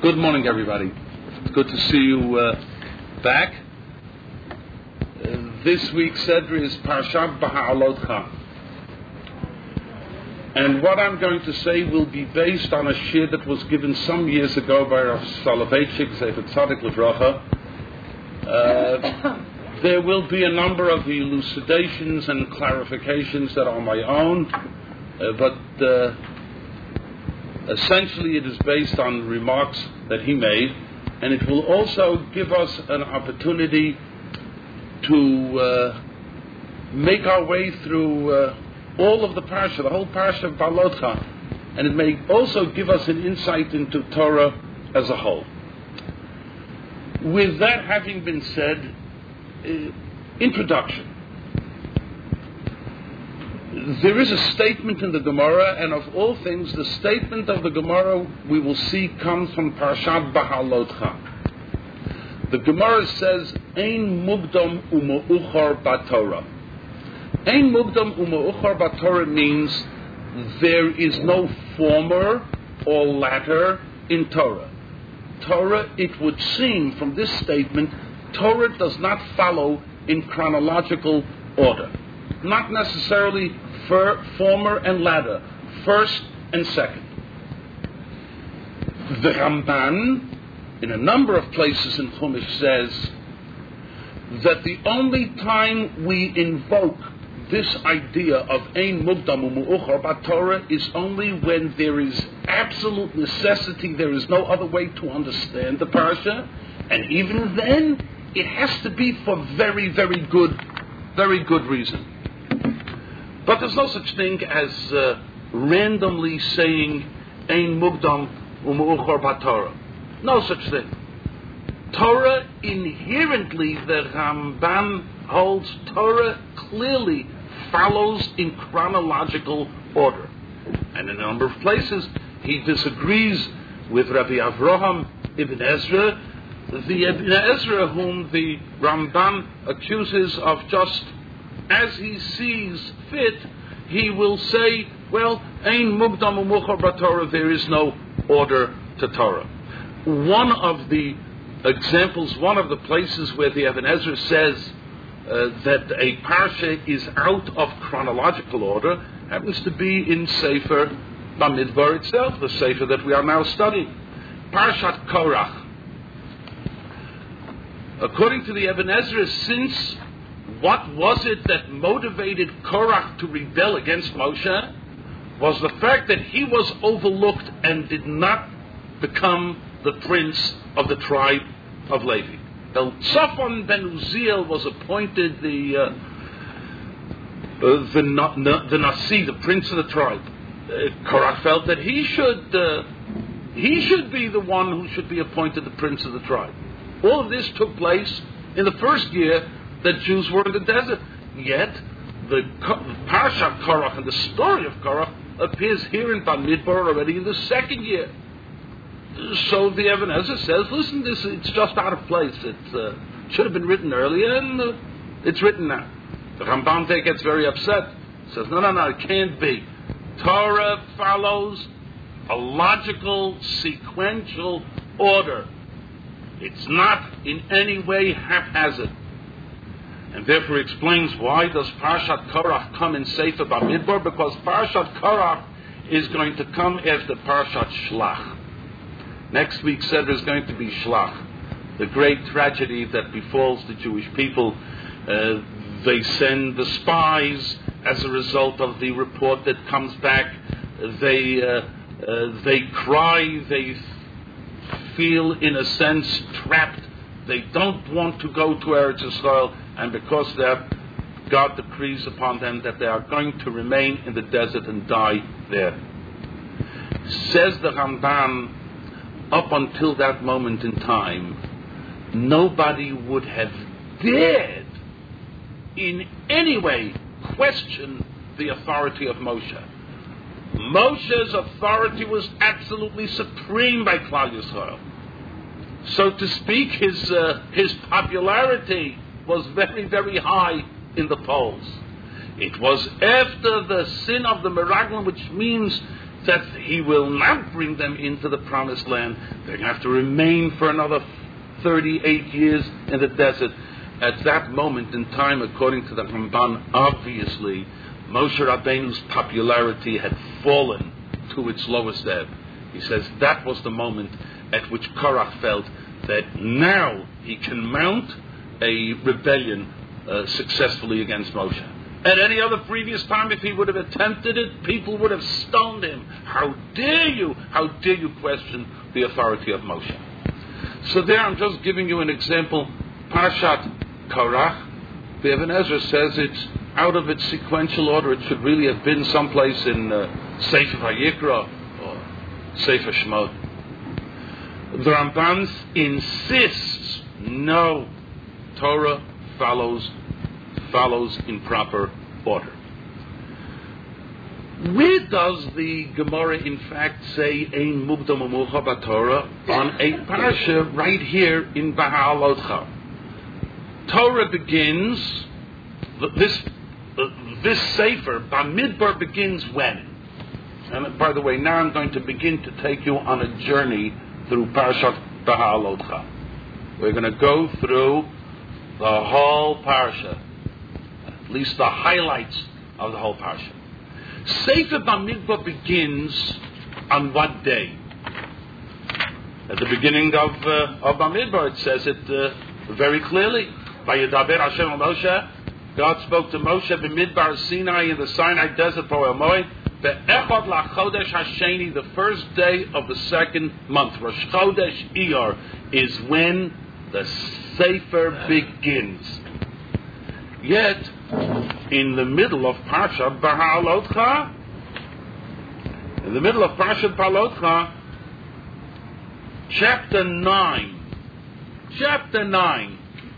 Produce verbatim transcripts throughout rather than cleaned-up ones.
Good morning, everybody. It's good to see you uh, back. Uh, this week's Sedra is Parashat Beha'alotcha. And what I'm going to say will be based on a shir that was given some years ago by Rav Soloveitchik, Zeichet Tzadik Livracha. Uh, there will be a number of elucidations and clarifications that are my own, uh, but uh, essentially it is based on remarks that he made, and it will also give us an opportunity to uh, make our way through uh, all of the parsha, the whole parsha of Beha'alotcha, and it may also give us an insight into Torah as a whole. With that having been said, uh, introduction. There is a statement in the Gemara, and of all things, the statement of the Gemara we will see comes from Parashat Beha'alotcha. The Gemara says, Ein mugdam u'ma'uchar b'Torah. Ein mugdam u'ma'uchar b'Torah means there is no former or latter in Torah. Torah, it would seem from this statement, Torah does not follow in chronological order. Not necessarily for former and latter, first and second. The Ramban, in a number of places in Chumash, says that the only time we invoke this idea of Ein Mugdam U'Mu'uchar B'Torah is only when there is absolute necessity, there is no other way to understand the parsha, and even then, it has to be for very, very good, very good reason. But there's no such thing as uh, randomly saying Ein Mugdam U'Mu'uchar B'Torah. No such thing. Torah, inherently, the Ramban holds, Torah clearly follows in chronological order. And in a number of places, he disagrees with Rabbi Avraham Ibn Ezra, the Ibn Ezra whom the Ramban accuses of just as he sees fit, he will say, well, Ein Mugdam U'Mu'uchar B'Torah, there is no order to Torah. One of the examples, one of the places where the Ibn Ezra says uh, that a parsha is out of chronological order happens to be in Sefer Bamidbar itself, the Sefer that we are now studying. Parshat Korach. According to the Ibn Ezra, since what was it that motivated Korach to rebel against Moshe was the fact that he was overlooked and did not become the prince of the tribe of Levi. El Tzafon ben Uziel was appointed the uh, uh, the, the Nasi, the prince of the tribe. Uh, Korach felt that he should uh, he should be the one who should be appointed the prince of the tribe. All of this took place in the first year that Jews were in the desert. Yet, the Parashat Korach and the story of Korach appears here in Bamidbar already in the second year. So the Ibn Ezra says, listen, this it's just out of place. It uh, should have been written earlier, and uh, it's written now. The Ramban there gets very upset. Says, no, no, no, it can't be. Torah follows a logical, sequential order. It's not in any way haphazard. And therefore explains why does Parshat Korach come in Sefer Bamidbar? Because Parshat Korach is going to come after Parshat Shlach. Next week's Seder is going to be Shlach, the great tragedy that befalls the Jewish people. Uh, they send the spies as a result of the report that comes back. They uh, uh, they cry, they feel in a sense trapped. They don't want to go to Eretz Yisrael, and because of that, God decrees upon them that they are going to remain in the desert and die there. Says the Ramban, up until that moment in time, nobody would have dared in any way question the authority of Moshe. Moshe's authority was absolutely supreme by Klal Yisrael. So to speak, his uh, his popularity was very, very high in the polls. It was after the sin of the Meraglim, which means that he will not bring them into the promised land. They're going to have to remain for another thirty-eight years in the desert. At that moment in time, according to the Ramban, obviously, Moshe Rabbeinu's popularity had fallen to its lowest ebb. He says that was the moment at which Korach felt that now he can mount a rebellion uh, successfully against Moshe. At any other previous time, if he would have attempted it, people would have stoned him. How dare you? How dare you question the authority of Moshe? So there I'm just giving you an example. Parashat Korach, the Ibn Ezra says it's out of its sequential order. It should really have been someplace in uh, Sefer Vayikra or Sefer Shemot. The Ramban insists, no, Torah follows follows in proper order. Where does the Gemara in fact say Ein Mukdam U'Mauchar BaTorah? On a parsha right here in Beha'alotcha. Torah begins, this uh, this Sefer, Bamidbar, begins when? And by the way, now I'm going to begin to take you on a journey through Parashat Beha'alotcha. We're going to go through the whole parsha, at least the highlights of the whole parsha. Sefer Bamidbar begins on what day? At the beginning of uh, of Bamidbar, it says it uh, very clearly. Vayedaber Hashem al Moshe, God spoke to Moshe b'Midbar Sinai in the Sinai desert, Poel Moed, be'echad lachodesh hasheni, the first day of the second month. Rosh Chodesh Iyar is when the Sefer begins. Yet, in the middle of Parshat Beha'alotcha, in the middle of Parshat Beha'alotcha, chapter nine, chapter nine,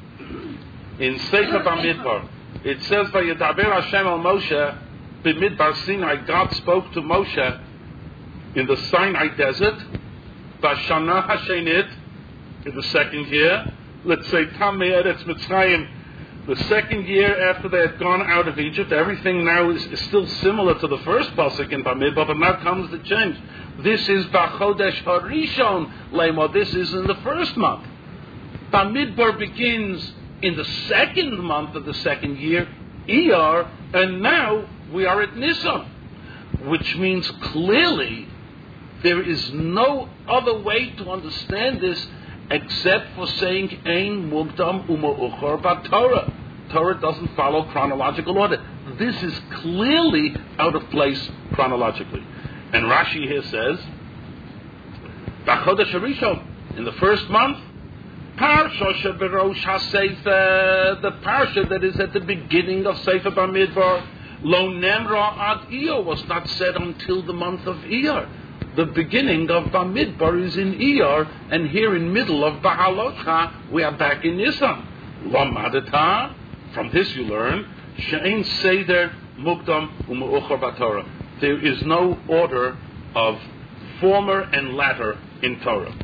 in Sefer Bamidbar, it says, Vayedaber Hashem al Moshe b'Midbar Sinai, God spoke to Moshe in the Sinai desert, Bashana Hashenit, in the second year, let's say Tamei Eretz Mitzrayim, the second year after they had gone out of Egypt. Everything now is, is still similar to the first pasuk in Bamidbar, but now comes the change. This is B'Chodesh Harishon Leimah. This is in the first month. Bamidbar begins in the second month of the second year, Iyar, and now we are at Nisan, which means clearly there is no other way to understand this except for saying Ein Mukdam U'Mauchar BaTorah. Torah doesn't follow chronological order. This is clearly out of place chronologically. And Rashi here says, B'Chodesh Harishon, in the first month, Parsha sheberosh haSefer, the parsha that is at the beginning of Sefer Bamidbar, Lo Nemra ad Iyar, was not said until the month of Iyar. The beginning of Bamidbar is in Iyar, and here in middle of Beha'alotcha, we are back in Nisan. Lamadata, from this you learn, She'ein Seder Mukdam U'Mauchar BaTorah. There is no order of former and latter in Torah.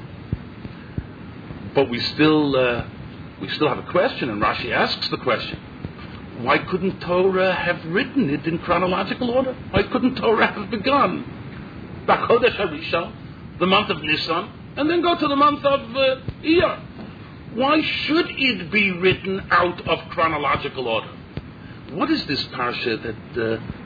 But we still uh, we still have a question, and Rashi asks the question: why couldn't Torah have written it in chronological order? Why couldn't Torah have begun B'Chodesh Harishon, the month of Nisan, and then go to the month of uh, Iyar? Why should it be written out of chronological order? What is this parsha that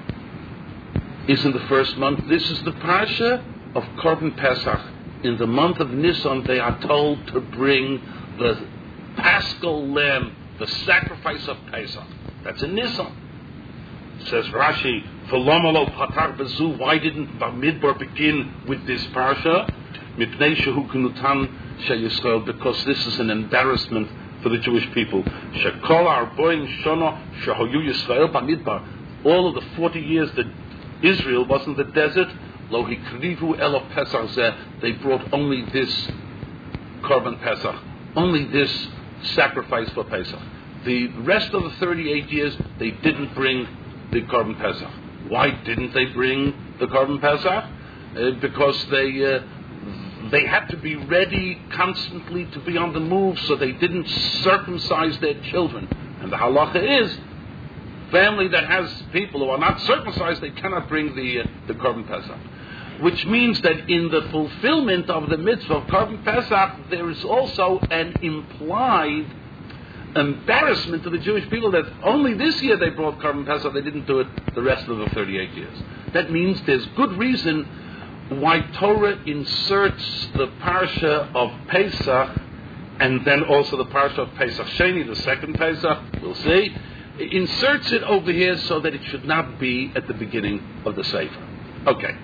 uh, is in the first month? This is the parsha of Korban Pesach. In the month of Nisan, they are told to bring the Paschal lamb, the sacrifice of Pesach. That's in Nisan. Says Rashi, V'lomalo patar bezu, why didn't Bamidbar begin with this parsha? Mipnei shehu knutan sheYisrael, because this is an embarrassment for the Jewish people. Shekol arboin shono shehoyu Yisrael Bamidbar. All of the forty years that Israel was in the desert, Lo hikrivu elo Pesach zeh, they brought only this Korban Pesach, only this sacrifice for Pesach. The rest of the thirty-eight years, they didn't bring the Korban Pesach. Why didn't they bring the Korban Pesach? Uh, because they uh, they had to be ready constantly to be on the move, so they didn't circumcise their children. And the halacha is, family that has people who are not circumcised, they cannot bring the uh, the Korban Pesach. which means that in the fulfillment of the mitzvah of Korban Pesach, there is also an implied embarrassment to the Jewish people that only this year they brought Korban Pesach, they didn't do it the rest of the thirty-eight years. That means there's good reason why Torah inserts the parsha of Pesach and then also the parsha of Pesach Sheni, the second Pesach, we'll see, it inserts it over here so that it should not be at the beginning of the Sefer. Okay.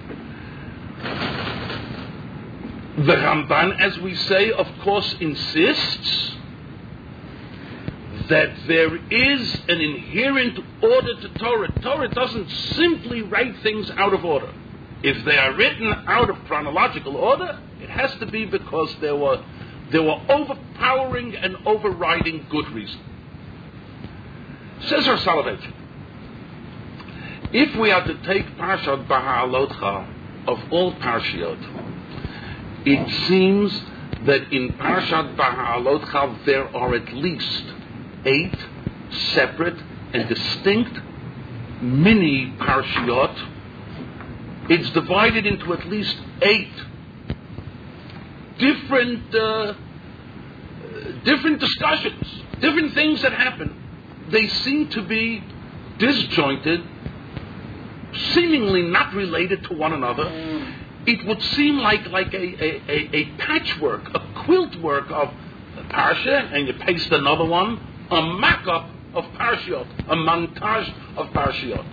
The Ramban, as we say, of course, insists that there is an inherent order to Torah. Torah doesn't simply write things out of order. If they are written out of chronological order, it has to be because there were there were overpowering and overriding good reason. Says our Soloveitchik, if we are to take Parshat Baha'alotcha of all Parshiot, it seems that in Parshat Baha'alotcha there are at least eight separate and distinct mini Parshiot. It's divided into at least eight different uh, different discussions, different things that happen. They seem to be disjointed, seemingly not related to one another. It would seem like, like a, a, a, a patchwork, a quilt work of a parsha, and you paste another one, a mock-up of parshiot, a montage of parshiot.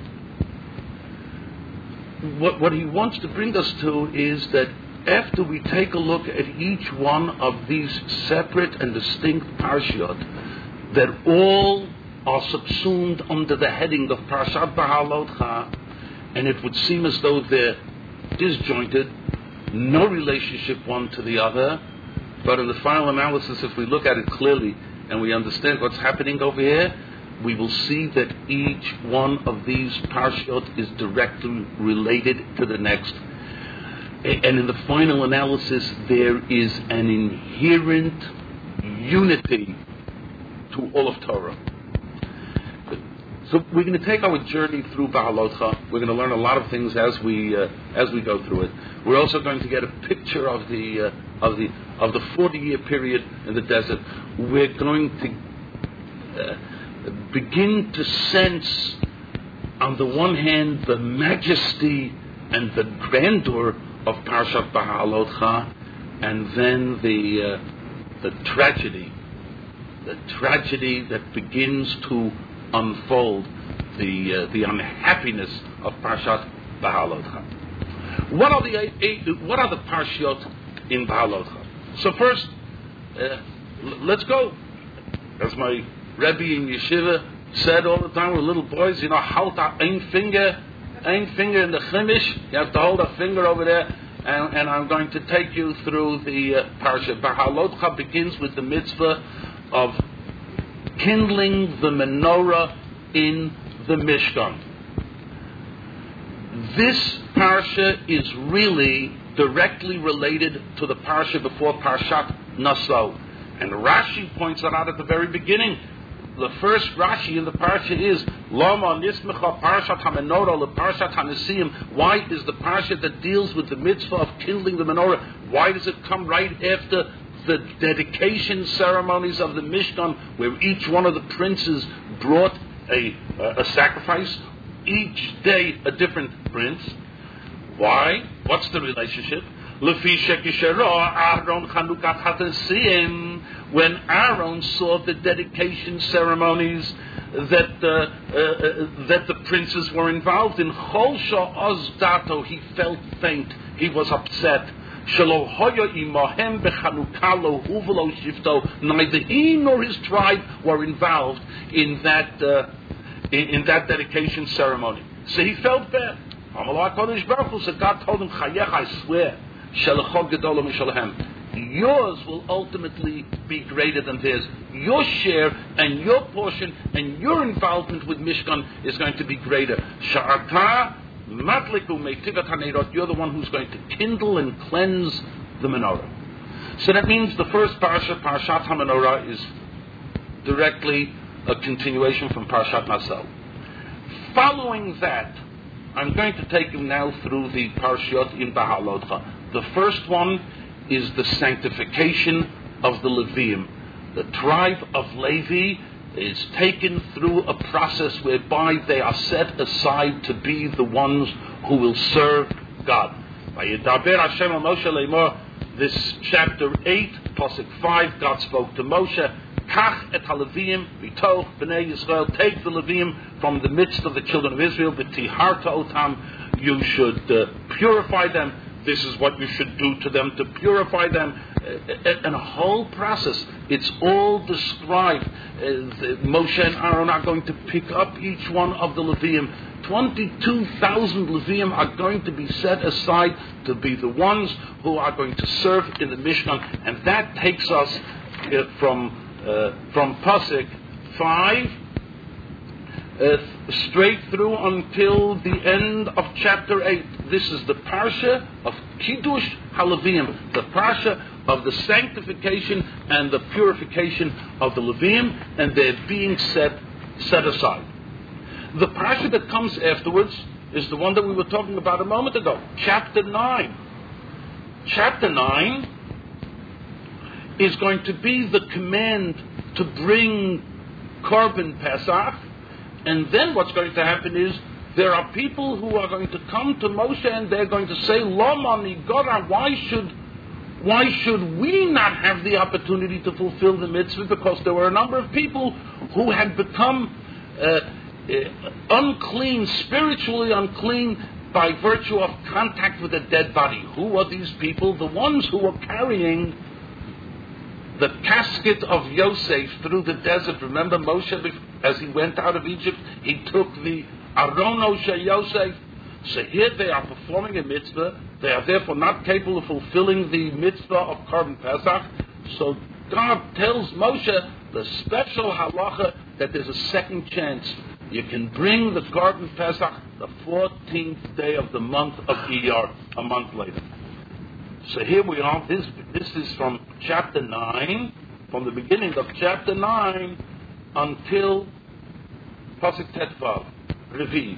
What, what he wants to bring us to is that after we take a look at each one of these separate and distinct parshiot, that all are subsumed under the heading of Parshat Baha'alotcha, and it would seem as though they're disjointed, no relationship one to the other, but in the final analysis, if we look at it clearly and we understand what's happening over here, we will see that each one of these parshiot is directly related to the next. And in the final analysis, there is an inherent unity to all of Torah. So we're going to take our journey through Baha'alotcha. We're going to learn a lot of things as we uh, as we go through it. We're also going to get a picture of the uh, of the of the forty-year period in the desert. We're going to uh, begin to sense, on the one hand, the majesty and the grandeur of Parshat Baha'alotcha, and then the uh, the tragedy, the tragedy that begins to unfold, the uh, the unhappiness of Parshat Baha'alotcha. What are the eight, what are the parshiot in Baha'alotcha? So first, uh, l- let's go. As my Rebbe in Yeshiva said all the time with little boys, you know, halt ein finger, ein finger in the chimish. You have to hold a finger over there, and, and I'm going to take you through the uh, parsha. Baha'alotcha begins with the mitzvah of kindling the menorah in the Mishkan. This parsha is really directly related to the parsha before Parshat Naso. And Rashi points that out at the very beginning. The first Rashi in the parsha is Lama Nismecha Parshat HaMenorah Le Parshat HaNesiim. Why is the parsha that deals with the mitzvah of kindling the menorah, why does it come right after the dedication ceremonies of the Mishkan, where each one of the princes brought a, a, a sacrifice, each day a different prince? Why? What's the relationship? When Aaron saw the dedication ceremonies that uh, uh, that the princes were involved in, he felt faint. He was upset. Neither he nor his tribe were involved in that uh, in, in that dedication ceremony. So he felt bad. So God told him, I swear, yours will ultimately be greater than theirs. Your share and your portion and your involvement with Mishkan is going to be greater. You're the one who's going to kindle and cleanse the menorah. So that means the first parsha, Parshat HaMenorah, is directly a continuation from Parshat Naso. Following that, I'm going to take you now through the Parshiot in Bahalotcha. The first one is the sanctification of the Leviim. The tribe of Levi is taken through a process whereby they are set aside to be the ones who will serve God. This chapter eight, Pasuk five, God spoke to Moshe, Kach et ha-Leviim, v'toch b'nei Yisrael, take the Leviim from the midst of the children of Israel, v'tiharta otam, you should uh, purify them. This is what you should do to them to purify them. Uh, and a whole process. It's all described. Uh, Moshe and Aaron are going to pick up each one of the Leviim. twenty-two thousand Leviim are going to be set aside to be the ones who are going to serve in the Mishkan. And that takes us uh, from, uh, from Pasuk five Uh, straight through until the end of chapter eight. This is the parsha of Kiddush HaLeviim, the parsha of the sanctification and the purification of the Leviim, and they're being set set aside. The parsha that comes afterwards is the one that we were talking about a moment ago, chapter nine. Chapter nine is going to be the command to bring Korban Pesach. And then what's going to happen is there are people who are going to come to Moshe and they're going to say, Lama Nigora, why should why should we not have the opportunity to fulfill the mitzvah? Because there were a number of people who had become uh, uh, unclean, spiritually unclean, by virtue of contact with a dead body. Who are these people? The ones who were carrying the casket of Yosef through the desert. Remember Moshe, as he went out of Egypt, he took the Arono Shel Yosef. So here they are performing a mitzvah. They are therefore not capable of fulfilling the mitzvah of Korban Pesach. So God tells Moshe the special halacha that there's a second chance. You can bring the Korban Pesach the fourteenth day of the month of Iyar, a month later. So here we are. This this is from chapter nine, from the beginning of chapter nine until Pasuk Tetvav, Revi.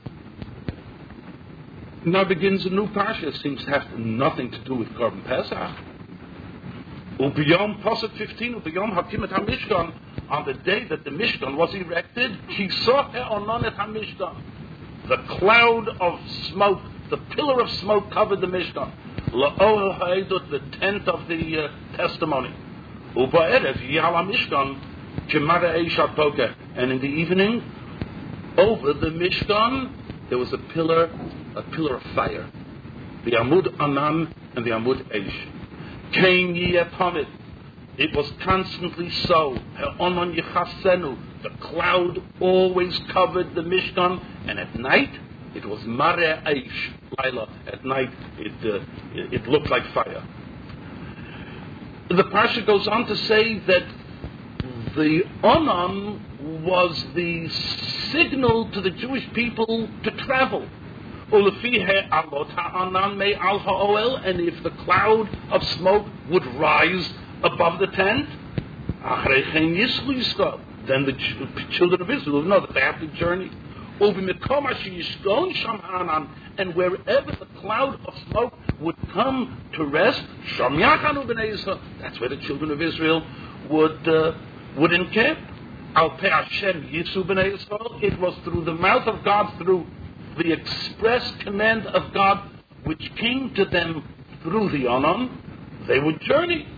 Now begins a new parsha. It seems to have nothing to do with Korban Pesach. Ubiyom Pasuk fifteen, Ubiyom Hakimet HaMishkan, on the day that the Mishkan was erected, Kisot E'ononet HaMishkan, the cloud of smoke, the pillar of smoke covered the Mishkan. La'ohel ha'edut, the tent of the uh, testimony. Uba'erev yal ha'mishkan k'mara eish ha'tokeh. And in the evening, over the Mishkan, there was a pillar, a pillar of fire. The Amud Anan and the Amud Eish. Kein yiyeh. It was constantly so. Ha'onon yichasenu. The cloud always covered the Mishkan, and at night, it was Mare Aish, Laila. At night, it, uh, it it looked like fire. The parsha goes on to say that the Onan was the signal to the Jewish people to travel. And if the cloud of smoke would rise above the tent, then the children of Israel would know that they have to journey. And wherever the cloud of smoke would come to rest, that's where the children of Israel would uh, would encamp. It was through the mouth of God, through the express command of God, which came to them through the Onan, they would journey.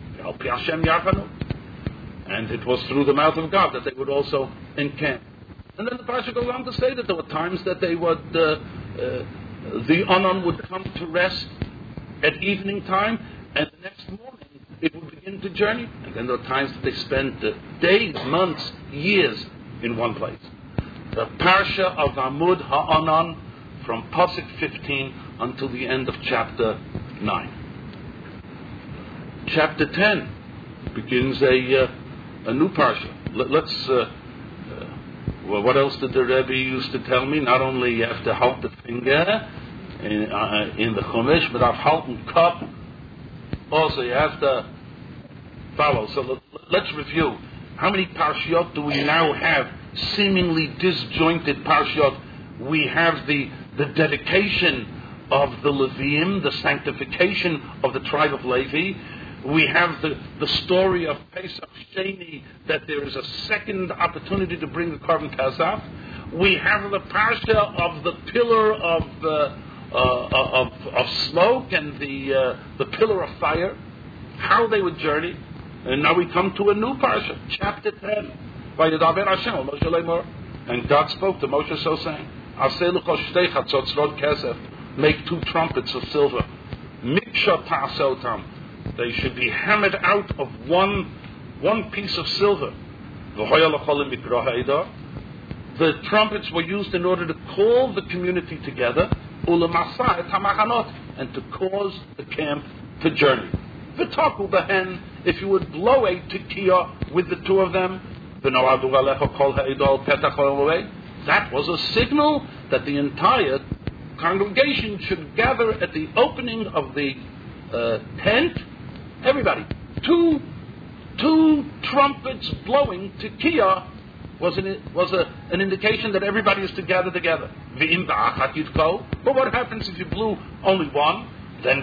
And it was through the mouth of God that they would also encamp. And then the parsha goes on to say that there were times that they would, uh, uh, the Onan would come to rest at evening time, and the next morning it would begin to journey. And then there were times that they spent uh, days, months, years in one place. The parsha of Amud Ha'anan from Pasuk fifteen until the end of chapter nine. Chapter ten begins a uh, a new parsha. Let, let's. Uh, uh, well, what else did the Rebbe used to tell me? Not only you have to hold the finger in, uh, in the Chumash, but I've held the cup. Also, you have to follow. So let, let's review. How many parshiot do we now have? Seemingly disjointed parshiot. We have the the dedication of the Leviim, the sanctification of the tribe of Levi. We have the, the story of Pesach Sheni, that there is a second opportunity to bring the Korban Kazaf. We have the parsha of the pillar of uh, uh, of, of smoke and the uh, the pillar of fire, how they would journey. And now we come to a new parsha, chapter ten. Vayedaber Hashem al Moshe lemor, and God spoke to Moshe so saying, Aseh luchos shtei chatzotzrot kesef, make two trumpets of silver. Miksha ta'asotam, they should be hammered out of one one piece of silver. The trumpets were used in order to call the community together, and to cause the camp to journey. If you would blow a tekiah with the two of them, that was a signal that the entire congregation should gather at the opening of the uh, tent. Everybody, two two trumpets blowing tekiah was an was a, an indication that everybody is to gather together. But what happens if you blew only one? Then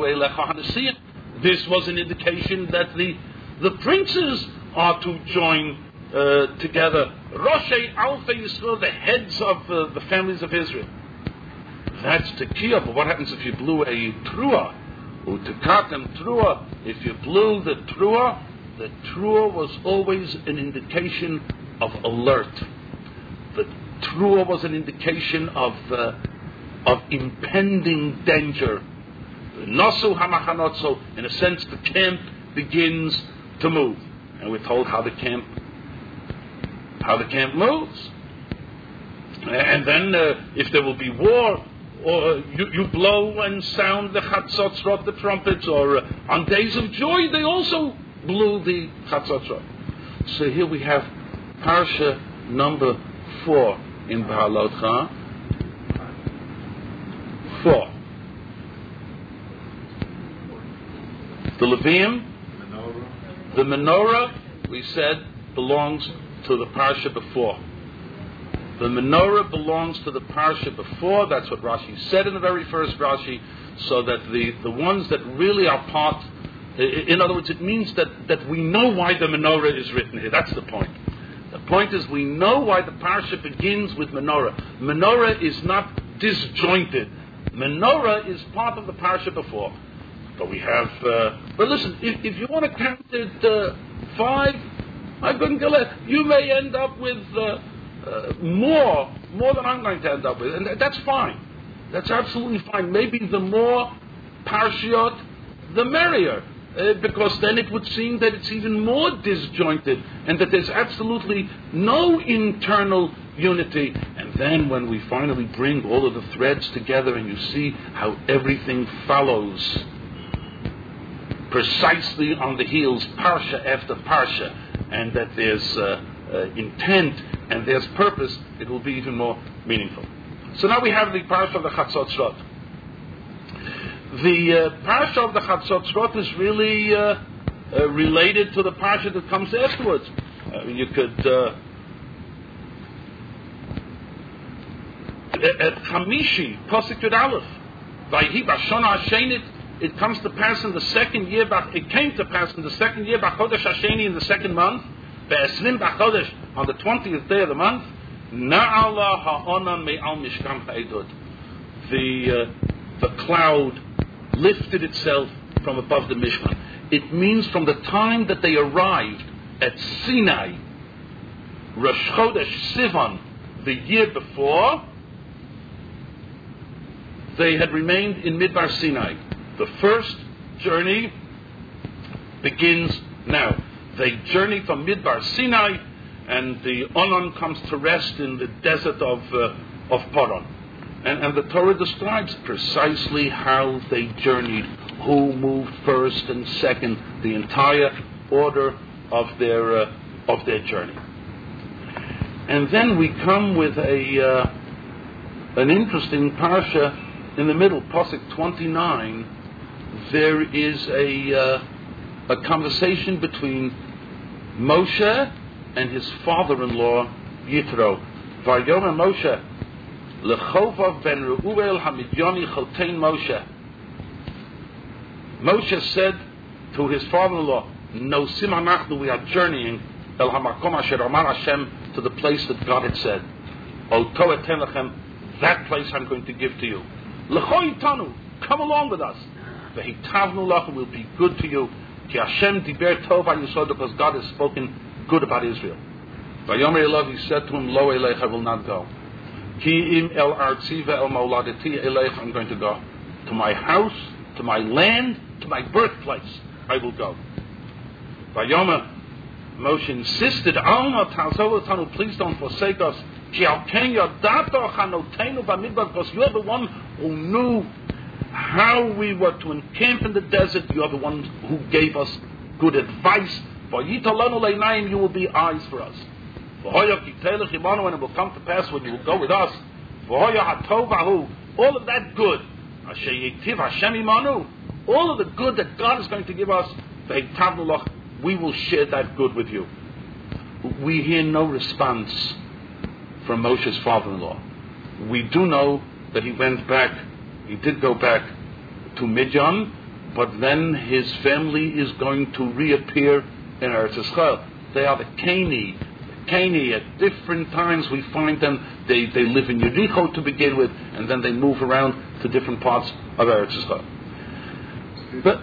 this was an indication that the the princes are to join uh, together. Roshei Alfei Yisrael, the heads of uh, the families of Israel. That's tekiah. But what happens if you blew a truah? Utekatem truah. If you blew the truah, the truah was always an indication of alert. The truah was an indication of uh, of impending danger. Nasu hamachanot. So, in a sense, the camp begins to move, and we're told how the camp how the camp moves. And then, uh, if there will be war, or you, you blow and sound the chatzotzrot, the trumpets, or uh, on days of joy they also blew the chatzotzrot. So here we have parsha number four in Baalotcha. Four. The Levium, the menorah, we said, belongs to the parsha before. The menorah belongs to the parsha before. That's what Rashi said in the very first Rashi. So that the, the ones that really are part, in other words, it means that, that we know why the menorah is written here. That's the point. The point is we know why the parsha begins with menorah. Menorah is not disjointed. Menorah is part of the parsha before. But we have, uh, but listen, if, if you want to count it uh, five, I couldn't go less. You may end up with uh, uh, more, more than I'm going to end up with, and th- that's fine. That's absolutely fine. Maybe the more parshiot, the merrier, uh, because then it would seem that it's even more disjointed, and that there's absolutely no internal unity. And then when we finally bring all of the threads together, and you see how everything follows precisely on the heels, parsha after parsha, and that there's uh, uh, intent and there's purpose, it will be even more meaningful. So now we have the parsha of the Chatzotzrot. The uh, parsha of the Chatzotzrot is really uh, uh, related to the parsha that comes afterwards. Uh, you could uh, at Chamishi, Pasuk Yud Aleph, Vayhi Bashana Hashenit. It comes to pass in the second year. It came to pass in the second year, B'chodesh Hasheni, in the second month, Be'esrim B'chodesh, on the twentieth day of the month. Na'ala ha'onan me'al mishkan ha'edut. The uh, the cloud lifted itself from above the Mishkan. It means from the time that they arrived at Sinai, Rosh Chodesh Sivan, the year before, they had remained in Midbar Sinai. The first journey begins now. They journey from Midbar Sinai, and the Onan comes to rest in the desert of uh, of Paran. And, and the Torah describes precisely how they journeyed, who moved first and second, the entire order of their uh, of their journey. And then we come with a uh, an interesting parsha in the middle, Pasuk twenty-nine. There is a uh, a conversation between Moshe and his father-in-law Yitro. Vayomer Moshe Lechovav ben Reuel Hamidyani Chaltein Moshe. Moshe said to his father-in-law, "No simanachnu, we are journeying el hamakom asher amar Hashem, to the place that God had said. Oto eten lechem, that place I'm going to give to you. Lecho itanu, come along with us. Vehitavnu lachem, will be good to you. Ki Hashem diber tov al Yisrael, because God has spoken good about Israel. Vayomer Elav, he said to him, Lo eleich, I will not go. Ki im el artzi ve'el mauladeti eleich, I'm going to go to my house, to my land, to my birthplace. I will go. Vayomer, Moshe insisted, Alma ta'azol etanu, please don't forsake us. Ki al ken yadato chanotenu v'midbar, because you're the one who knew how we were to encamp in the desert. You're the one who gave us good advice. Vayitalanu leinayim, you will be eyes for us. V'hoya kitelech imanu, and it will come to pass when you will go with us. V'hoya hatovahu, all of that good. Asher yitiv Hashem imanu, all of the good that God is going to give us. V'hitavnu lach, we will share that good with you. We hear no response from Moshe's father-in-law. We do know that he went back, he did go back to Midian, but then his family is going to reappear in Eretz Yisrael. They are the Cani. The Cani, at different times we find them, they, they live in Yericho to begin with, and then they move around to different parts of Eretz Yisrael. But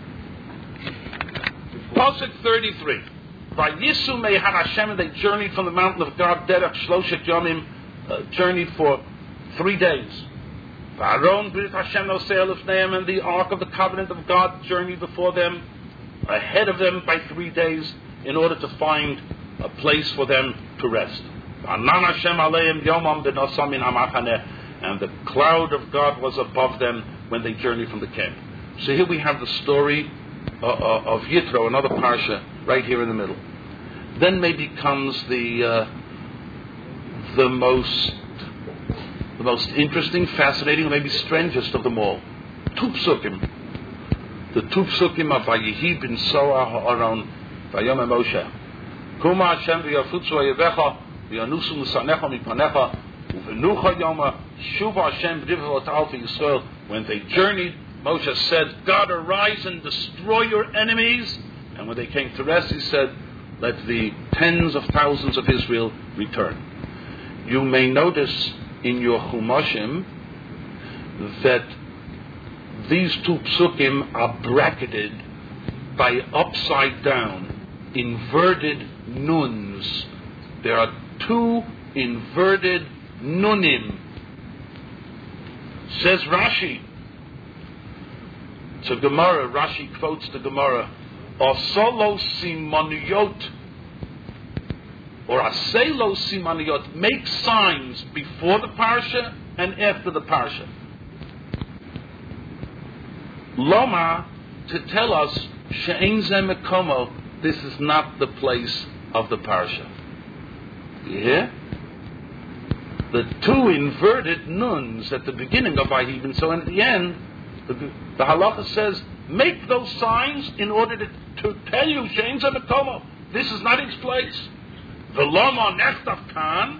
Pasuk thirty-three. Vayisu me'har Hashem, and they journeyed from the mountain of God, derech shloshet yomim, uh, journeyed for three days. V'aron brit Hashem nosei lifneim, and the ark of the covenant of God journeyed before them, ahead of them by three days, in order to find a place for them to rest. V'anan Hashem aleim yomam b'nosam min hamachaneh, and the cloud of God was above them when they journeyed from the camp. So here we have the story uh, uh, of Yitro, another parsha, right here in the middle. Then maybe comes the uh, the most the most interesting, fascinating, or maybe strangest of them all. Two psukim. The two psukim of Vayihi bin Soah ha'aron Vayom Moshe. Kuma Hashem v'yafutzu ha'yevecha v'yanusu musanecha mipanecha uvenucha yoma shuva Hashem b'rivot alfa Yisrael. When they journeyed, Moshe said, God, arise and destroy your enemies. And when they came to rest, he said, let the tens of thousands of Israel return. You may notice in your Chumashim that these two psukim are bracketed by upside down, inverted nuns. There are two inverted nunim. Says Rashi. It's a Gemara. Rashi quotes the Gemara. Asolo simaniyot, or aselo simaniyot, make signs before the parsha and after the parsha. Loma, to tell us, she'ein ze mekomo, this is not the place of the parsha. You hear? The two inverted nuns at the beginning of Vayihi bin Soah, and at the end, the, the halacha says, make those signs in order to, to tell you, she'ein ze mekomo, this is not its place. V'loma nechtav kan.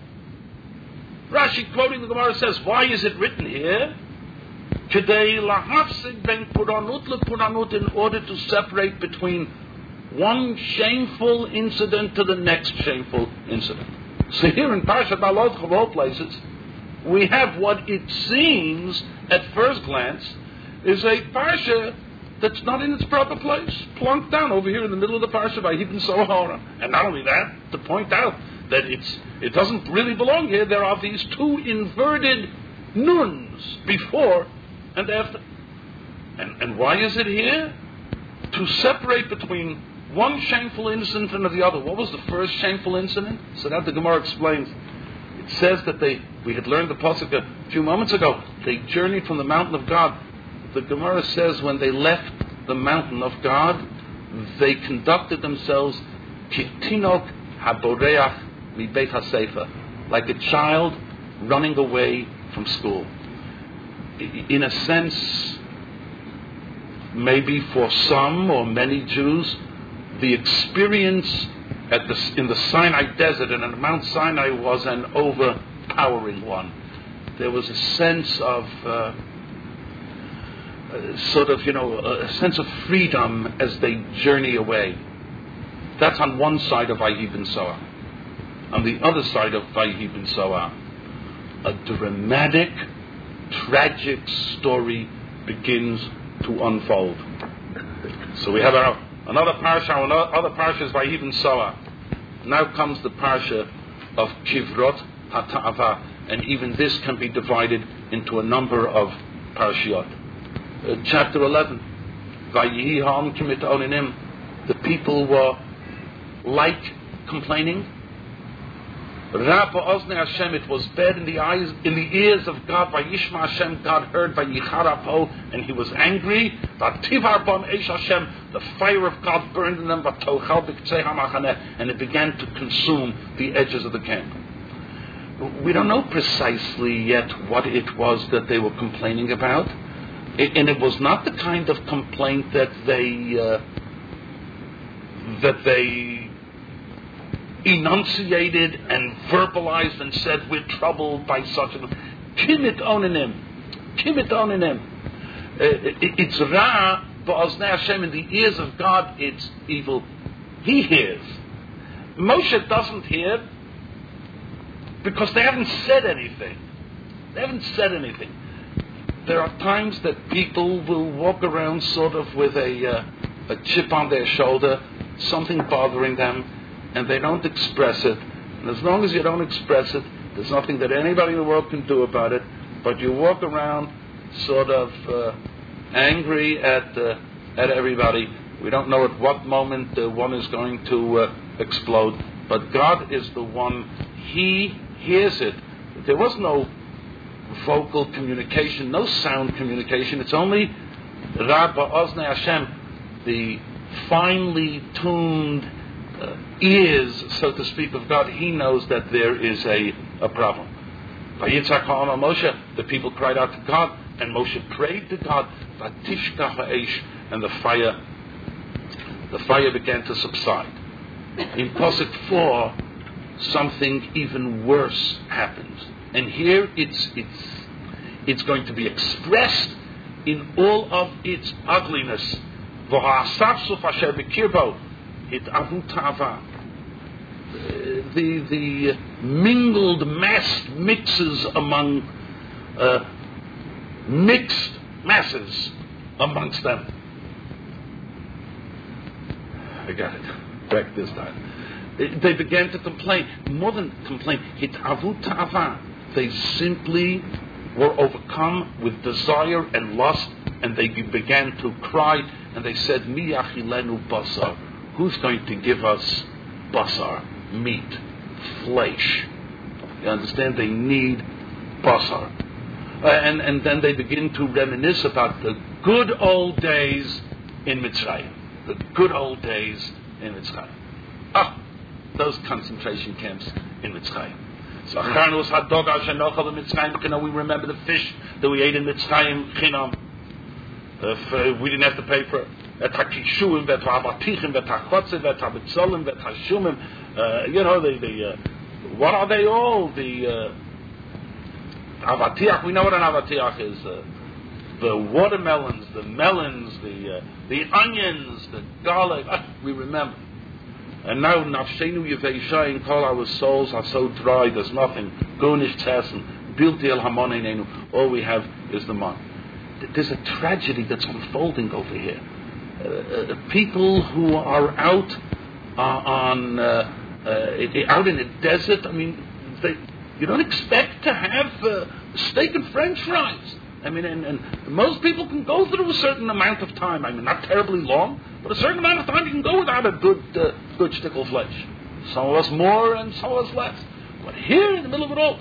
Rashi quoting the Gemara says, why is it written here? Today, lahafsid ben puranut lepuranut, in order to separate between one shameful incident to the next shameful incident. So here in Parshat Balot, of all places, we have what it seems at first glance is a parsha that's not in its proper place, plunked down over here in the middle of the parsha by Ibn Sohara. And not only that, to point out that it's it doesn't really belong here. There are these two inverted nuns before and after. And, and why is it here? To separate between one shameful incident and the other. What was the first shameful incident? So that the Gemara explains. It says that they, we had learned the pasuk a few moments ago, they journeyed from the mountain of God. The Gemara says when they left the mountain of God, they conducted themselves kitinok haboreach mi beit hasefer, like a child running away from school. In a sense, maybe for some or many Jews, the experience at the, in the Sinai desert and at Mount Sinai was an overpowering one. there was a sense of uh, uh, sort of, you know, a sense of freedom as they journey away. That's on one side of Vayhi ben Soah. On the other side of Vayhi ben Soah, a dramatic, tragic story begins to unfold. So we have our, another parsha, another parsha is Vayhi ben Soah. Now comes the parsha of Kivrot HaTa'ava, and even this can be divided into a number of parshiot. Uh, chapter eleven, Vayihi ha'am kimit oninim, the people were like complaining. Rabba Oznei Hashem, it was bad in the eyes, in the ears of God. Vayishma Hashem, God heard. Vayicharapo, and He was angry. Vativar bam eish Hashem, the fire of God burned in them. Vatochal b'ktzei hamachaneh, and it began to consume the edges of the camp. We don't know precisely yet what it was that they were complaining about, it, and it was not the kind of complaint that they uh, that they. enunciated and verbalized and said, we're troubled by such a... Kimit onenim. Kimit onenim. It's ra ba'oznei Hashem, in the ears of God, it's evil. He hears. Moshe doesn't hear because they haven't said anything. They haven't said anything. There are times that people will walk around sort of with a, uh, a chip on their shoulder, something bothering them, and they don't express it. And as long as you don't express it, there's nothing that anybody in the world can do about it. But you walk around sort of uh, angry at uh, at everybody. We don't know at what moment uh, one is going to uh, explode. But God is the one. He hears it. There was no vocal communication, no sound communication. It's only Rabba Oznei Hashem, the finely tuned Uh, ears, so to speak, of God. He knows that there is a, a problem. Vayitzak ha'am Moshe, the people cried out to God, and Moshe prayed to God. Vatishkach ha'esh, and the fire, the fire began to subside. In Pasuk four, something even worse happens, and here it's it's it's going to be expressed in all of its ugliness. V'ha'asafsuf asher b'kirbo. It avutava, the the mingled, massed mixes among uh, mixed masses amongst them. I got it back this time. They began to complain. More than complain, it avutava. They simply were overcome with desire and lust, and they began to cry. And they said, "Mi achilenu basar." Who's going to give us basar, meat, flesh? You understand? They need basar. Uh, and, and then they begin to reminisce about the good old days in Mitzrayim. The good old days in Mitzrayim. Ah, those concentration camps in Mitzrayim. So, we remember the fish that we ate in Mitzrayim, chinam. If uh, we didn't have to pay for it. Et hakishuim, vet ha'avatichim, vet ha'chotzim, vet ha'bitzolim, vet ha'shumim. You know, the, the uh, what are they all? The uh, avatiach, we know what an avatiach is. Uh, the watermelons, the melons, the uh, the onions, the garlic. Uh, we remember. And now, nafshenu yevei call our souls are so dry, there's nothing. Gonish tzessen, bilti el hamoneinenu. All we have is the man. There's a tragedy that's unfolding over here. Uh, uh, people who are out uh, on uh, uh, out in the desert. I mean, they, you don't expect to have uh, steak and French fries. I mean, and, and most people can go through a certain amount of time. I mean, not terribly long, but a certain amount of time you can go without a good uh, good stickle flesh. Some of us more, and some of us less. But here, in the middle of it all,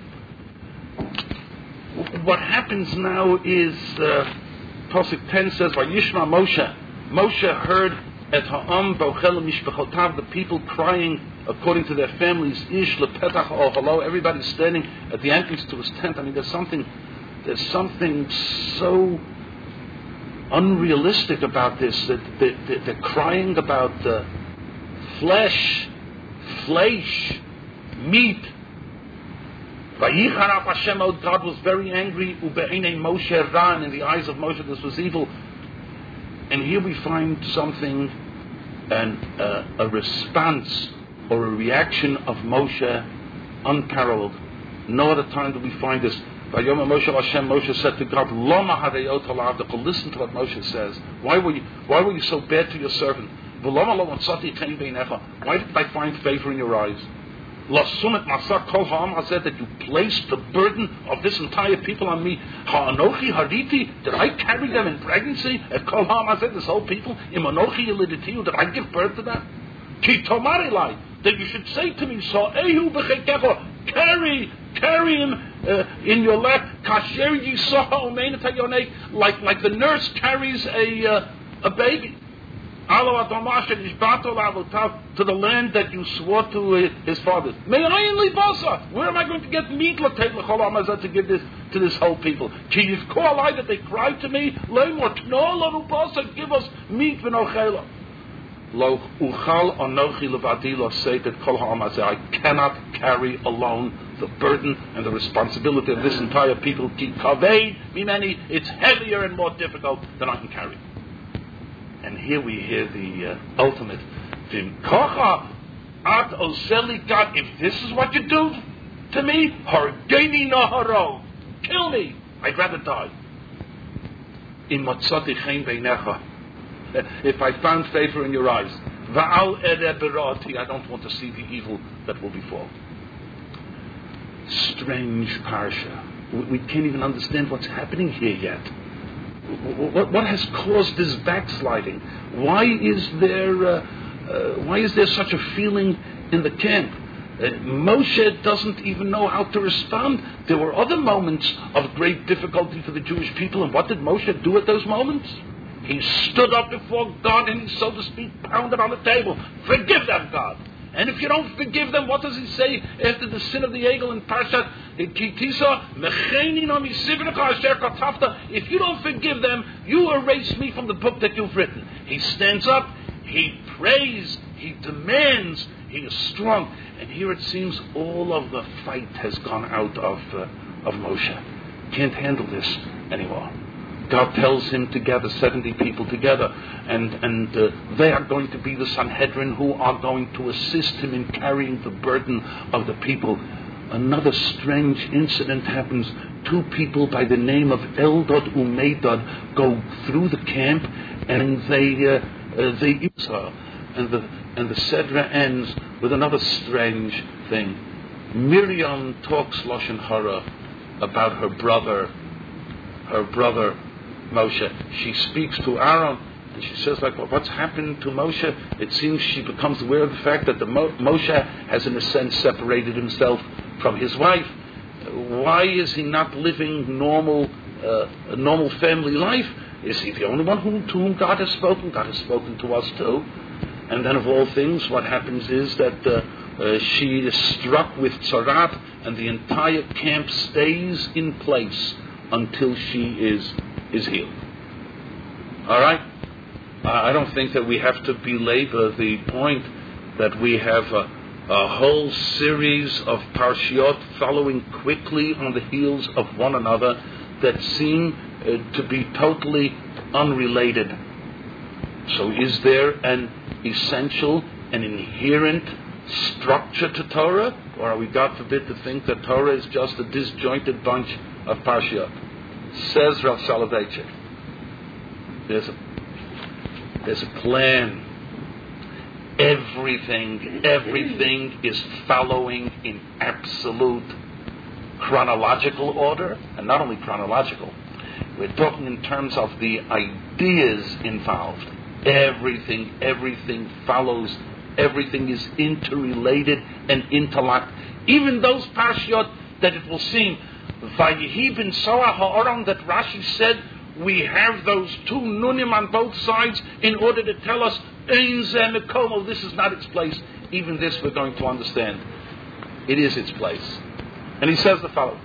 what happens now is uh, Pasuk ten says, "Vayishma Moshe." Moshe heard et ha'am bochel mishpachotav, the people crying according to their families. Ish lepetach ohalo, everybody's standing at the entrance to his tent. I mean, there's something, there's something so unrealistic about this that they're, they're crying about uh, flesh, flesh, meat. Vayicharaf Hashem, God was very angry. Ube'einei Moshe ra, and in the eyes of Moshe this was evil. And here we find something, and uh, a response or a reaction of Moshe unparalleled. No other time do we find this. Vayom Moshe Hashem, Moshe said to God, Lama harayot halavdecha. Listen to what Moshe says. Why were you, why were you so bad to your servant? V'lama lo matzati chen beinecha. Why did I find favor in your eyes? Lasumet masak kol ha'am hazeh, that you placed the burden of this entire people on me. Ha'anochi hariti, did I carry them in pregnancy? At kol ha'am hazeh, this whole people. Im anochi yeliditiu, did I give birth to them? Ki tomari lai, that you should say to me, so ehu b'chekecho, carry, carry him uh, in your lap, kasher yisoha omein tayonek, like like the nurse carries a uh, a baby. Alo adomash ishbato la'avotav, to the land that you swore to uh, his fathers. May I in libasa? Where am I going to get meat l'teit l'chol ha'mazah to give this to this whole people? Ki yivko alai, that they cry to me, le'mor tno lanu basa, give us meat v'nochela. Lo uchal anochi levadi lo seitet kol ha'amazeh. I cannot carry alone the burden and the responsibility of this entire people. Ki kaved mimeni, it's heavier and more difficult than I can carry. And here we hear the uh, ultimate. Vim kocha at oseli, God, if this is what you do to me, hargeni naharo, kill me. I'd rather die. In matzati chen beinecha. If I found favor in your eyes, va'al ere berati, I don't want to see the evil that will befall. Strange parsha. We can't even understand what's happening here yet. What, what has caused this backsliding? Why is there uh, uh, why is there such a feeling in the camp? Uh, Moshe doesn't even know how to respond. There were other moments of great difficulty for the Jewish people, and what did Moshe do at those moments? He stood up before God and he, so to speak, pounded on the table. Forgive them, God. And if you don't forgive them, what does he say after the sin of the Egel in Parshat Kitisa? If you don't forgive them, you erase me from the book that you've written. He stands up, he prays, he demands, he is strong. And here it seems all of the fight has gone out of, uh, of Moshe. Can't handle this anymore. God tells him to gather seventy people together, and, and uh, they are going to be the Sanhedrin who are going to assist him in carrying the burden of the people. Another strange incident happens. Two people by the name of Eldad Umeidad go through the camp, and they uh, uh, they and the and the Sedra ends with another strange thing. Miriam talks Lashon Hara about her brother, her brother Moshe. She speaks to Aaron and she says, like, well, what's happened to Moshe? It seems she becomes aware of the fact that the Mo- Moshe has in a sense separated himself from his wife. Why is he not living normal uh, a normal family life? Is he the only one who, to whom God has spoken? God has spoken to us too. And then of all things, what happens is that uh, uh, she is struck with tzarat, and the entire camp stays in place until she is is healed. All right? Uh, I don't think that we have to belabor the point that we have a, a whole series of parshiot following quickly on the heels of one another that seem uh, to be totally unrelated. So is there an essential and inherent structure to Torah? Or are we, God forbid, to think that Torah is just a disjointed bunch of parshiot? Says Rav Soloveitchik, there's a, there's a plan. Everything, everything is following in absolute chronological order, and not only chronological. We're talking in terms of the ideas involved. Everything, everything follows. Everything is interrelated and interlocked. Even those parshiot that it will seem Vayihi bin Soah ha'oram, that Rashi said we have those two nunim on both sides in order to tell us ein zeh mekomo, this is not its place. Even this we're going to understand. It is its place. And he says the following.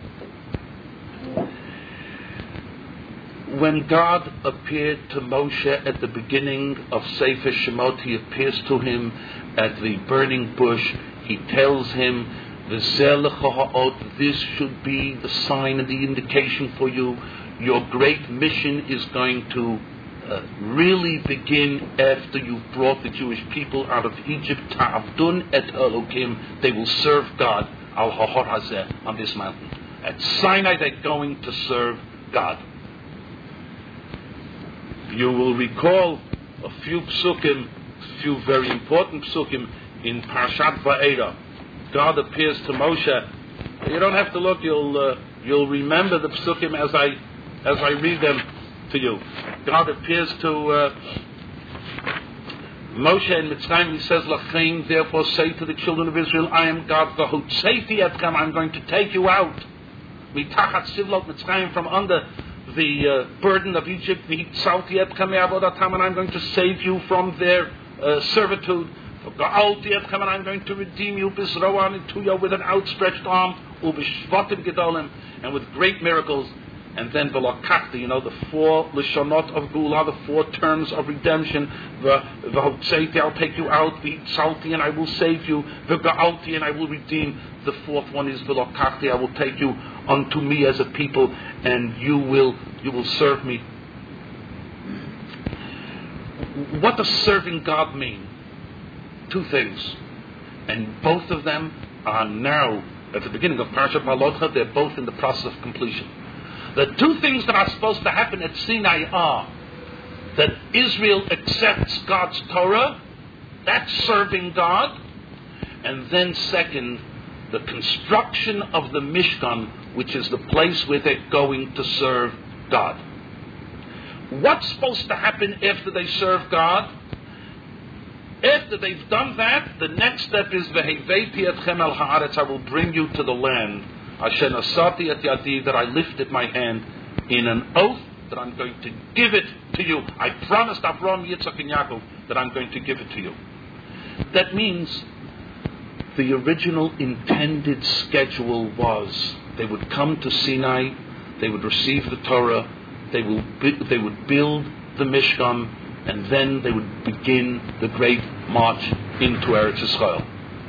When God appeared to Moshe at the beginning of Sefer Shemot, he appears to him at the burning bush. He tells him This should be the sign and the indication for you. Your great mission is going to uh, really begin after you've brought the Jewish people out of Egypt. Ta'avdun et Elokim. They will serve God al hahor hazeh, on this mountain. At Sinai, they're going to serve God. You will recall a few psukim, a few very important psukim in Parshat Va'era. God appears to Moshe. You don't have to look; you'll uh, you'll remember the psukim as I as I read them to you. God appears to uh, Moshe in Mitzrayim. He says, "Lachain, therefore say to the children of Israel, I am God. V'hotzeithi etchem. I'm going to take you out. Mitachat sivlot Mitzrayim, from under the uh, burden of Egypt. V'hitzalti etchem me'avodatam, and I'm going to save you from their uh, servitude. And I'm going to redeem you with an outstretched arm, and with great miracles. And then v'lakachti, you know, the four lishonot of Gula, the four terms of redemption. V'hotzeithi, I'll take you out. V'hitzalti, and I will save you. V'ga'alti, and I will redeem. The fourth one is v'lakachti, I will take you unto me as a people, and you will you will serve me. What does serving God mean? Two things, and both of them are now at the beginning of Parashat Balotcha. They're both in the process of completion. The two things that are supposed to happen at Sinai are that Israel accepts God's Torah, that's serving God, and then second, the construction of the Mishkan, which is the place where they're going to serve God. What's supposed to happen after they serve God? After they've done that, the next step is V'heveiti etchem el haaretz. I will bring you to the land. Asher nasati et yadi, that I lifted my hand in an oath that I'm going to give it to you. I promised Avraham, Yitzchak, and Yaakov that I'm going to give it to you. That means the original intended schedule was they would come to Sinai, they would receive the Torah, they will they would build the Mishkan, and then they would begin the great march into Eretz Yisrael.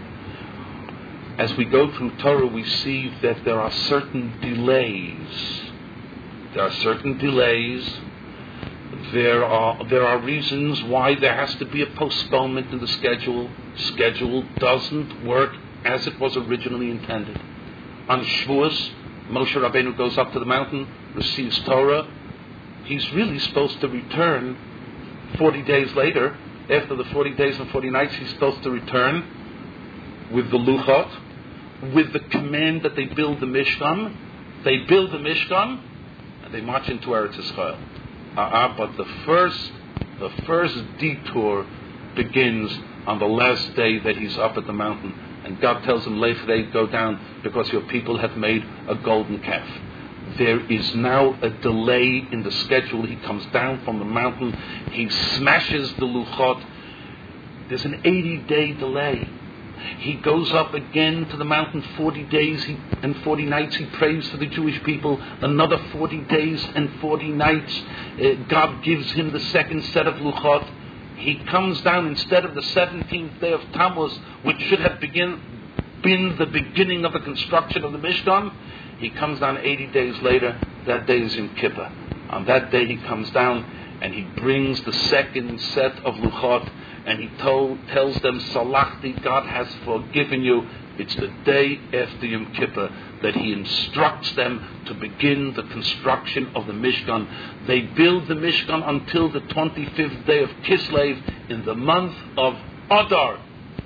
As we go through Torah, we see that there are certain delays. There are certain delays. There are there are reasons why there has to be a postponement in the schedule. Schedule doesn't work as it was originally intended. On Shavuos, Moshe Rabbeinu goes up to the mountain, receives Torah. He's really supposed to return forty days later. After the forty days and forty nights, he's supposed to return with the Luchot, with the command that they build the Mishkan. They build the Mishkan, and they march into Eretz Yisrael. Uh-uh, but the first, the first detour begins on the last day that he's up at the mountain. And God tells him, Leifrei, go down, because your people have made a golden calf. There is now a delay in the schedule. He comes down from the mountain. He smashes the Luchot. There's an eighty-day delay. He goes up again to the mountain forty days he, and forty nights. He prays for the Jewish people. Another forty days and forty nights. Uh, God gives him the second set of Luchot. He comes down instead of the seventeenth day of Tammuz, which should have begin, been the beginning of the construction of the Mishkan. He comes down eighty days later. That day is Yom Kippur. On that day he comes down and he brings the second set of Luchot, and he told, tells them, Salachti, God has forgiven you. It's the day after Yom Kippur that he instructs them to begin the construction of the Mishkan. They build the Mishkan until the twenty-fifth day of Kislev in the month of Adar.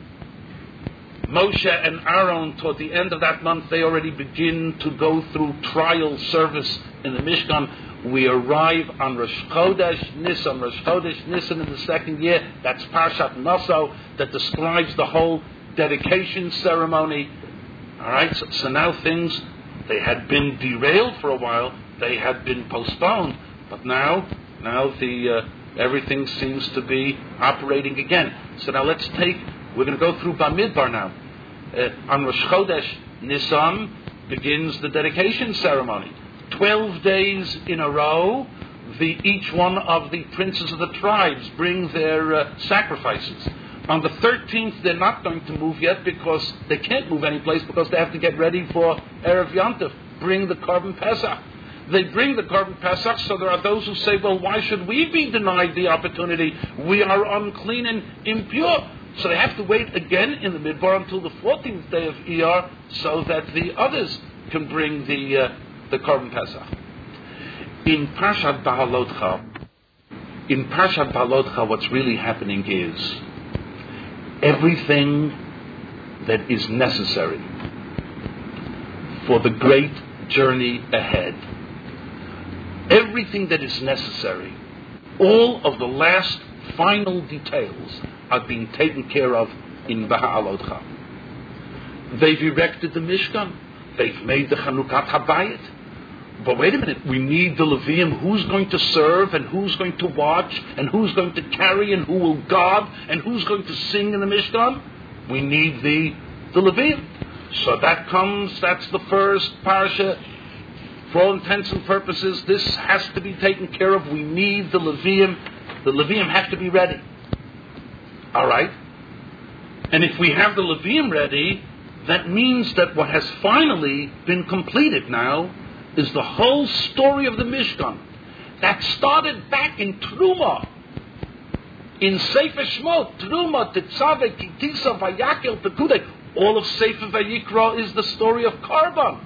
Moshe and Aaron, toward the end of that month, they already begin to go through trial service in the Mishkan. We arrive on Rosh Chodesh Nisan. Rosh Chodesh Nisan in the second year. That's Parshat Naso, that describes the whole dedication ceremony. All right, so, so now things, they had been derailed for a while. They had been postponed, but now, now the uh, everything seems to be operating again. So now let's take. We're going to go through Bamidbar now. Uh, on Rosh Chodesh Nisan begins the dedication ceremony. Twelve days in a row, the, each one of the princes of the tribes bring their uh, sacrifices. On the thirteenth, they're not going to move yet because they can't move any place because they have to get ready for Erev Yontif. Bring the Korban Pesach. They bring the Korban Pesach, so there are those who say, well, why should we be denied the opportunity? We are unclean and impure. So they have to wait again in the Midbar until the fourteenth day of Iyar so that the others can bring the uh, the Korban Pesach. In Parshat Bahalotcha, in Parshat Bahalotcha, what's really happening is everything that is necessary for the great journey ahead, everything that is necessary, all of the last final details are being taken care of in Bahalotcha. They've erected the Mishkan. They've made the Chanukat Habayit. But wait a minute, we need the Levium. Who's going to serve and who's going to watch and who's going to carry and who will guard and who's going to sing in the Mishkan? We need the, the Levium. So that comes, that's the first parasha. For all intents and purposes, this has to be taken care of. We need the Levium. The Levium have to be ready. All right? And if we have the Levium ready, that means that what has finally been completed now is the whole story of the Mishkan that started back in Truma, in Sefer Shmot, Truma, Tetzaveh, Kitisa, Vayakel, Pekudei. All of Sefer Vayikra is the story of Karban.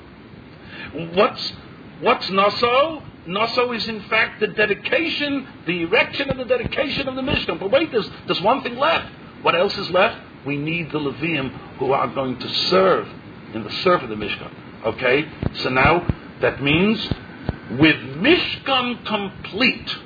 What's what's Naso? Naso is in fact the dedication, the erection and the dedication of the Mishkan. But wait, there's, there's one thing left. What else is left? We need the Levium who are going to serve in the serve of the Mishkan. Okay? So now, that means, with Mishkan complete,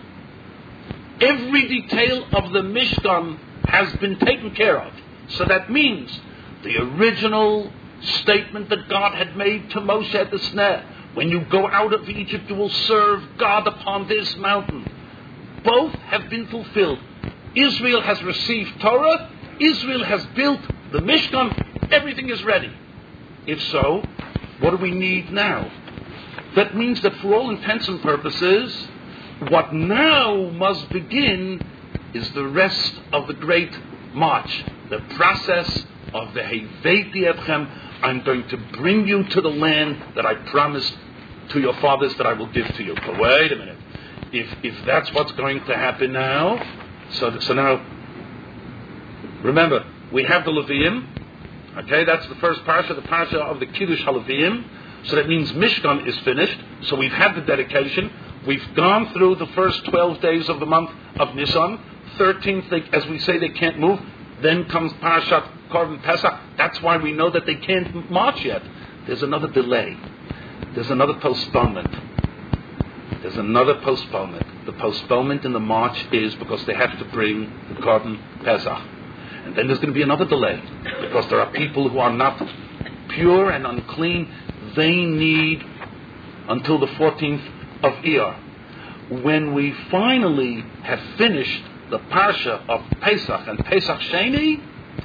every detail of the Mishkan has been taken care of. So that means, the original statement that God had made to Moshe at the sneh, when you go out of Egypt, you will serve God upon this mountain. Both have been fulfilled. Israel has received Torah. Israel has built the Mishkan. Everything is ready. If so, what do we need now? That means that for all intents and purposes, what now must begin is the rest of the great march. The process of the Heveiti Etchem. I'm going to bring you to the land that I promised to your fathers that I will give to you. But wait a minute. If if that's what's going to happen now, so so now, remember, we have the Levium. Okay, that's the first parsha, the parsha of the Kiddush HaLeviim. So that means Mishkan is finished. So we've had the dedication. We've gone through the first twelve days of the month of Nisan. thirteenth, they, as we say, they can't move. Then comes Parashat Korban Pesach. That's why we know that they can't march yet. There's another delay. There's another postponement. There's another postponement. The postponement in the march is because they have to bring the Korban Pesach. And then there's going to be another delay because there are people who are not pure and unclean. They need until the fourteenth of Iyar. When we finally have finished the parsha of Pesach and Pesach Sheni,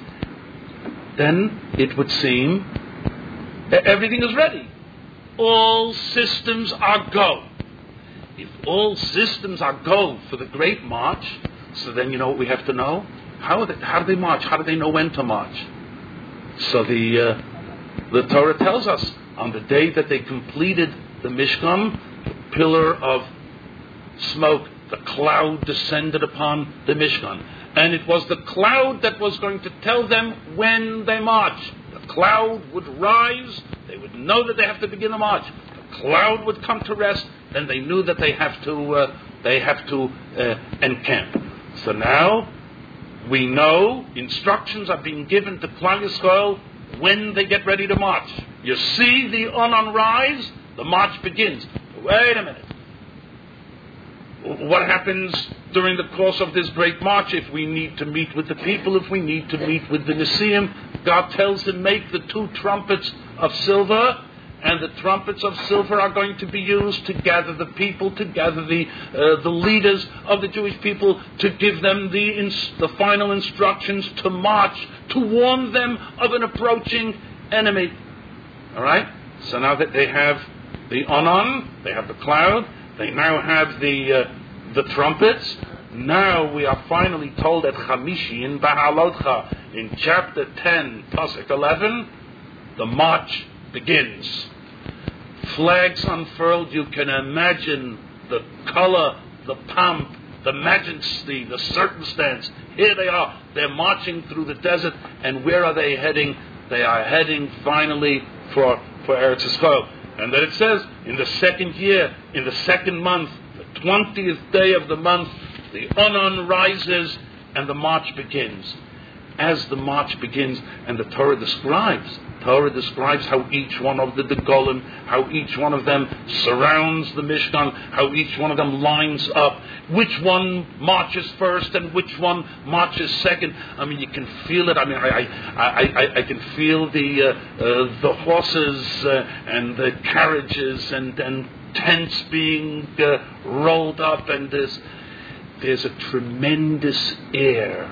then it would seem everything is ready. All systems are go. If all systems are go for the great march, so then you know what we have to know? How, are they, how do they march? How do they know when to march? So the uh, the Torah tells us on the day that they completed the Mishkan, the pillar of smoke, the cloud descended upon the Mishkan. And it was the cloud that was going to tell them when they march. The cloud would rise. They would know that they have to begin the march. The cloud would come to rest. Then they knew that they have to uh, they have to uh, encamp. So now we know instructions are being given to Klal Yisrael when they get ready to march. You see the Onan rise, the march begins. Wait a minute. What happens during the course of this great march? If we need to meet with the people, if we need to meet with the Nesiim, God tells them, make the two trumpets of silver, and the trumpets of silver are going to be used to gather the people, to gather the uh, the leaders of the Jewish people, to give them the ins- the final instructions to march, to warn them of an approaching enemy. All right? So now that they have the Onan, they have the cloud, they now have the uh, the trumpets. Now we are finally told at Chamishi in Ba'alotcha, in chapter ten, Pasuk eleven, the march begins. Flags unfurled, you can imagine the color, the pomp, the majesty, the circumstance. Here they are, they're marching through the desert, and where are they heading? They are heading finally for, for Eretz Yisrael. And then it says, in the second year, in the second month, the twentieth day of the month, the Onon rises and the march begins. As the march begins, and the Torah describes, Torah describes how each one of the Degolim, how each one of them surrounds the Mishkan, how each one of them lines up, which one marches first and which one marches second. I mean, you can feel it. I mean, I I, I, I can feel the uh, uh, the horses uh, and the carriages and, and tents being uh, rolled up, and there's there's a tremendous air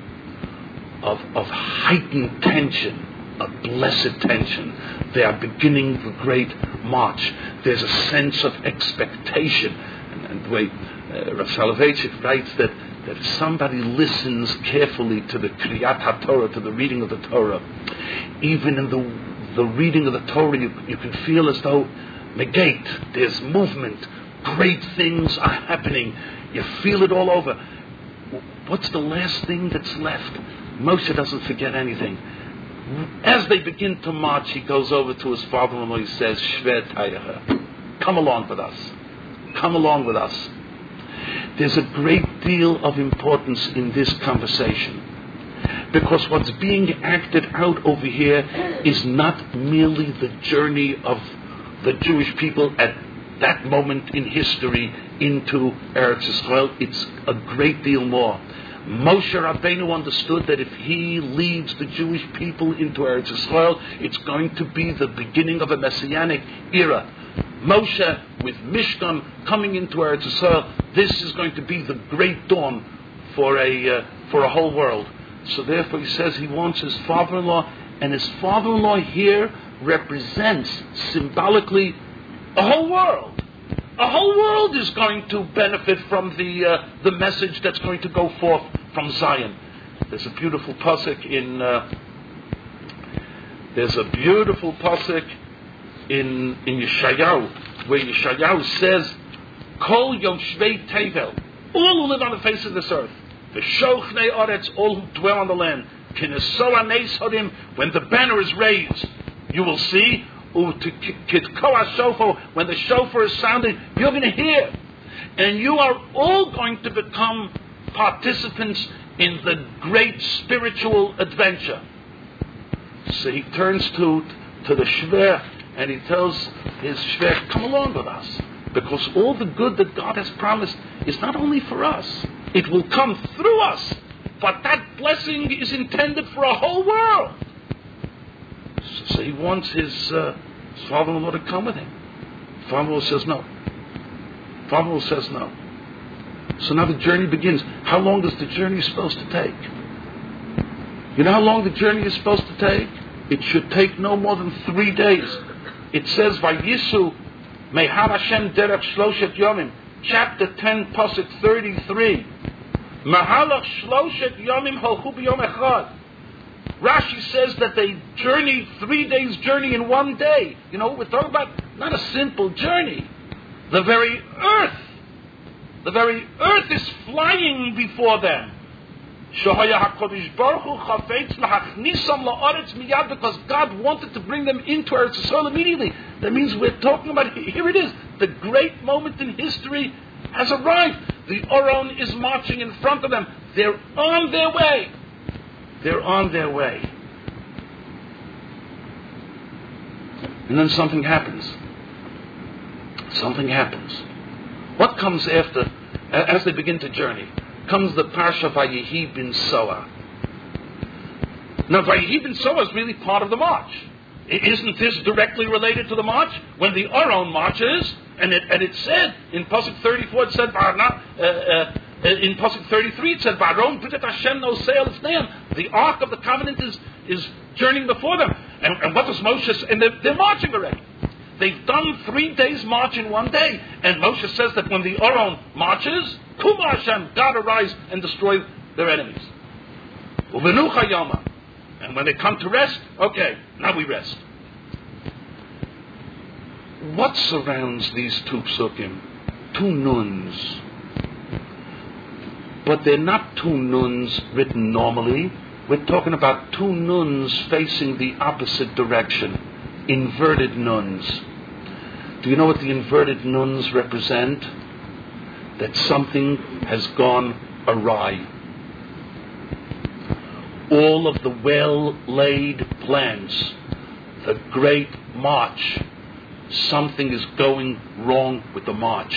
of of heightened tension. A blessed tension. They are beginning the great march. There's a sense of expectation. And, and the way uh, Rav Soloveitchik writes that, that if somebody listens carefully to the Kriyat HaTorah, to the reading of the Torah, even in the the reading of the Torah, you, you can feel as though negate, there's movement, great things are happening. You feel it all over. What's the last thing that's left? Moshe doesn't forget anything. As they begin to march, he goes over to his father-in-law. He says, Shver Tayacha, come along with us. Come along with us. There's a great deal of importance in this conversation, because what's being acted out over here is not merely the journey of the Jewish people at that moment in history into Eretz Yisrael. It's a great deal more. Moshe Rabbeinu understood that if he leads the Jewish people into Eretz Yisrael, it's going to be the beginning of a messianic era. Moshe, with Mishkan coming into Eretz Yisrael, this is going to be the great dawn for a uh, for a whole world. So therefore he says he wants his father-in-law, and his father-in-law here represents symbolically a whole world. A whole world is going to benefit from the uh, the message that's going to go forth from Zion. There's a beautiful pasuk in uh, there's a beautiful pasuk in in Yeshayahu, where Yeshayahu says, "Kol Yoshvei Tevel, all who live on the face of this earth, the Shochnei Oretz, all who dwell on the land, Kinesoa Neis Hodim, when the banner is raised, you will see." When the shofar is sounding, you're going to hear. And you are all going to become participants in the great spiritual adventure. So he turns to, to the Shver and he tells his Shver, come along with us. Because all the good that God has promised is not only for us, it will come through us. But that blessing is intended for a whole world. So he wants his, uh, his father-in-law to come with him. Father-in-law says no. Father-in-law says no. So now the journey begins. How long is the journey supposed to take? You know how long the journey is supposed to take? It should take no more than three days. It says, Vayisu Mehar Hashem Derech Shloshet Yomim, chapter ten, pasuk thirty-three. Mahalach Shloshet Yomim Holchu B'Yom Echad. Rashi says that they journeyed three days' journey in one day. You know, we're talking about not a simple journey. The very earth, the very earth is flying before them. Because God wanted to bring them into Eretz Yisrael immediately. That means we're talking about, here it is, the great moment in history has arrived. The Oron is marching in front of them. They're on their way. They're on their way. And then something happens. Something happens. What comes after, as they begin to journey? Comes the Parsha Vayehi bin Soah. Now, Vayehi bin Soah is really part of the march. Isn't this directly related to the march? When the Aron marches, and it, and it said, in Pasuk thirty-four, it said, uh, uh, in Pasuk thirty-three, it said, Varon B'tet Hashem no seil ifneim. The Ark of the Covenant is, is journeying before them. And, and what does Moshe say? And they're, they're marching already. They've done three days march in one day. And Moshe says that when the Aron marches, Kuma Hashem, God arise and destroy their enemies. Uvenucha Yoma. And when they come to rest, okay, now we rest. What surrounds these two psukim? Two nuns. But they're not two nuns written normally. We're talking about two nuns facing the opposite direction. Inverted nuns. Do you know what the inverted nuns represent? That something has gone awry. All of the well-laid plans, the great march, something is going wrong with the march.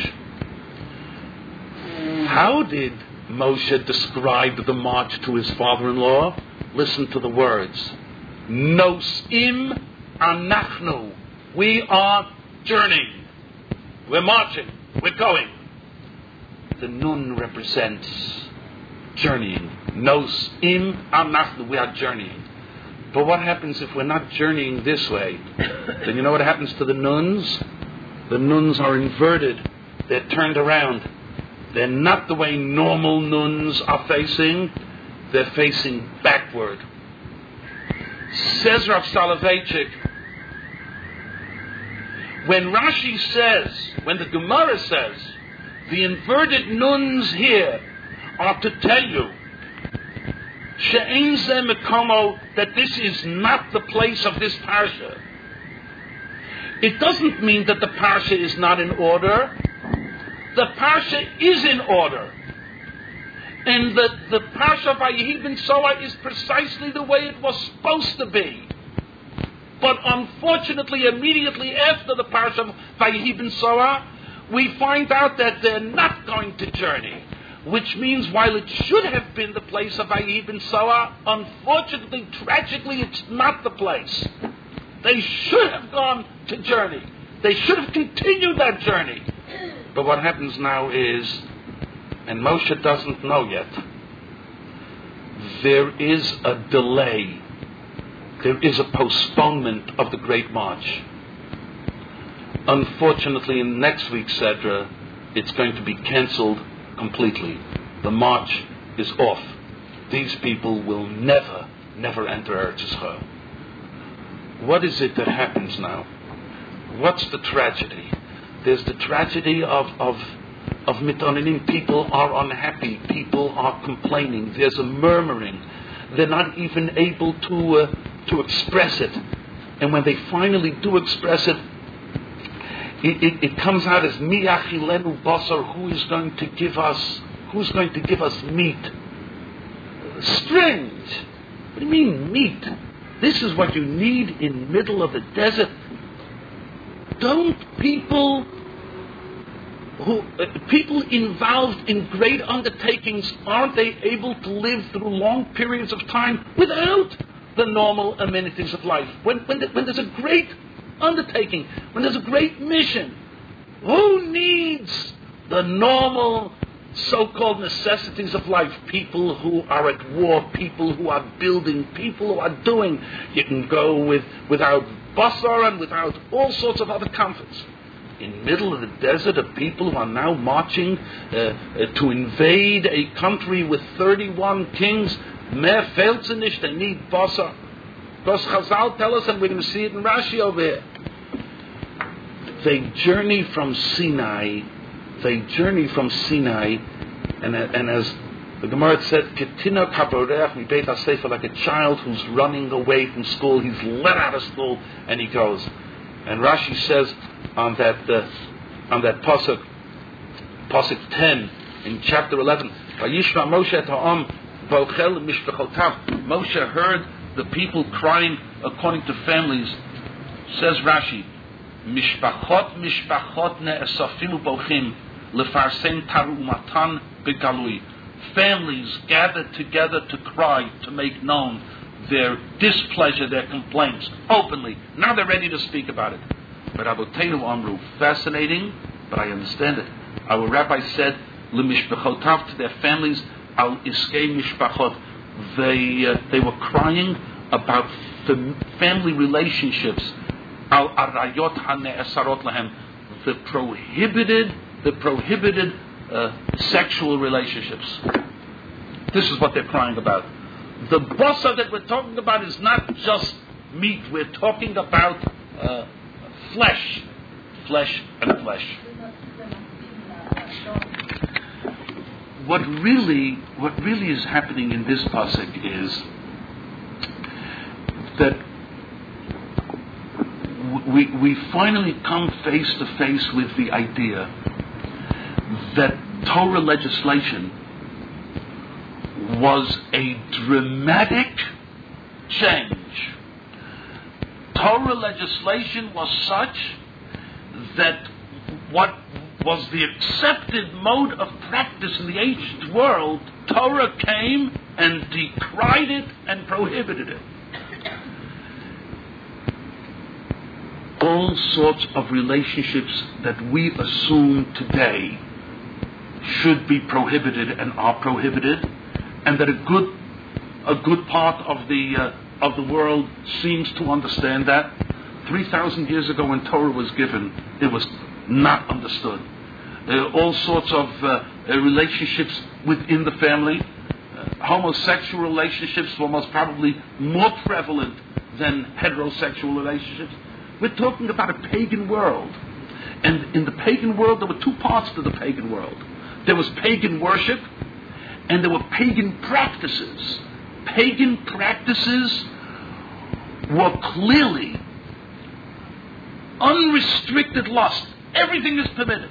How did Moshe describe the march to his father-in-law? Listen to the words. Nosim anachnu. We are journeying. We're marching. We're going. The nun represents journeying. Nosim anachnu. We are journeying. But what happens if we're not journeying this way? Then you know what happens to the nuns? The nuns are inverted. They're turned around. They're not the way normal nuns are facing. They're facing backward. Says Rav Soloveitchik, when Rashi says, when the Gemara says, the inverted nuns here are to tell you She'ein zeh mekomo, that this is not the place of this parsha. It doesn't mean that the parsha is not in order. The parsha is in order. And the, the parsha of Vayehi ben Soah is precisely the way it was supposed to be. But unfortunately, immediately after the parsha of Vayehi ben Soah, we find out that they're not going to journey. Which means while it should have been the place of Vayehi ben Soah, unfortunately, tragically, it's not the place. They should have gone to journey. They should have continued that journey. But what happens now is, and Moshe doesn't know yet, there is a delay. There is a postponement of the Great March. Unfortunately, in next week's Sedra, it's going to be cancelled completely. The march is off. These people will never, never enter Eretz Yisrael. What is it that happens now? What's the tragedy? There's the tragedy of of of mitonenim. People are unhappy. People are complaining. There's a murmuring. They're not even able to uh, to express it. And when they finally do express it, It, it, it comes out as mi achilenu basar. Who is going to give us? Who's going to give us meat? Strange. What do you mean meat? This is what you need in middle of the desert. Don't people who uh, people involved in great undertakings, aren't they able to live through long periods of time without the normal amenities of life? When when, the, when there's a great undertaking, when there's a great mission, who needs the normal so-called necessities of life? People who are at war, people who are building, people who are doing. You can go with without basar and without all sorts of other comforts. In middle of the desert of people who are now marching uh, uh, to invade a country with thirty-one kings, mehr fehlt sie nicht, they need basar. Because Chazal tell us, and we're going to see it in Rashi over here. They journey from Sinai. They journey from Sinai, and, and as the Gemara said, "Ketina kaborech mi beit hasefer," like a child who's running away from school. He's let out of school, and he goes. And Rashi says on that uh, on that pasuk, pasuk ten in chapter eleven, "Vayishma Moshe et ha'am bochel mishpachotav." Moshe heard the people crying according to families. Says Rashi, Mishpachot mishpachot ne'esafimu bochim lefarsen taru umatan begalui. Families gathered together to cry, to make known their displeasure, their complaints, openly. Now they're ready to speak about it. But Aboteinu Amru, fascinating, but I understand it. Our rabbi said, Lemishpachotav, to their families, al iskei mishpachot. They uh, they were crying about the family relationships, al arayot hane'esarot lahem, the prohibited the prohibited uh, sexual relationships. This is what they're crying about. The basa that we're talking about is not just meat. We're talking about uh, flesh, flesh and flesh. What really, what really is happening in this pasuk is that we we finally come face to face with the idea that Torah legislation was a dramatic change. Torah legislation was such that what was the accepted mode of practice in the ancient world, Torah came and decried it and prohibited it. All sorts of relationships that we assume today should be prohibited and are prohibited, and that a good a good part of the uh, of the world seems to understand that. Three thousand years ago, when Torah was given, it was not understood. There are all sorts of uh, relationships within the family. Uh, homosexual relationships were most probably more prevalent than heterosexual relationships. We're talking about a pagan world. And in the pagan world, there were two parts to the pagan world. There was pagan worship, and there were pagan practices. Pagan practices were clearly unrestricted lust. Everything is permitted.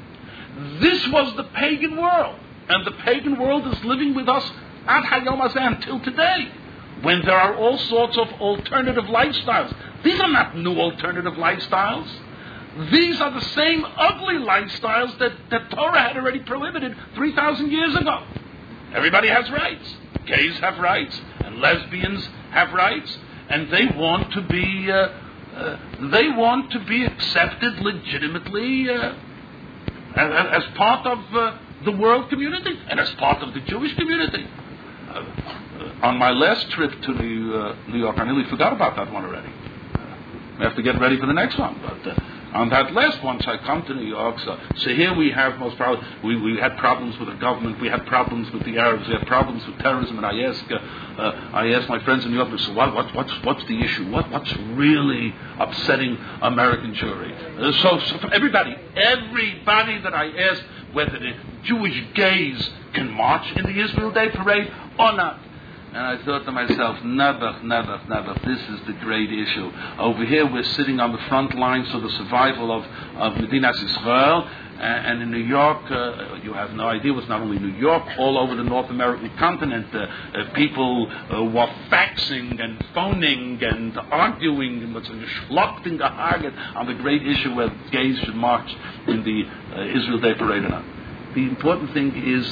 This was the pagan world. And the pagan world is living with us ad hayom hazeh until today, when there are all sorts of alternative lifestyles. These are not new alternative lifestyles. These are the same ugly lifestyles that, that Torah had already prohibited three thousand years ago. Everybody has rights. Gays have rights, and lesbians have rights, and they want to be uh, uh, they want to be accepted legitimately uh, as, as part of uh, the world community and as part of the Jewish community. Uh, uh, on my last trip to New, uh, New York, I nearly forgot about that one already. Uh, we have to get ready for the next one, but. Uh, On that last one, so I come to New York, so, so here we have most probably, we, we had problems with the government, we had problems with the Arabs, we had problems with terrorism, and I ask, uh, uh, I ask my friends in New York, so what, what, what's, what's the issue? What, what's really upsetting American Jewry? Uh, so, so for everybody, everybody that I ask whether the Jewish gays can march in the Israel Day Parade or not. And I thought to myself, never, never, never, this is the great issue. Over here we're sitting on the front lines for the survival of, of Medinas Israel. And, and in New York, uh, you have no idea, it was not only New York, all over the North American continent, uh, uh, people uh, were faxing and phoning and arguing and schlockting the target on the great issue whether gays should march in the uh, Israel Day Parade or not. The important thing is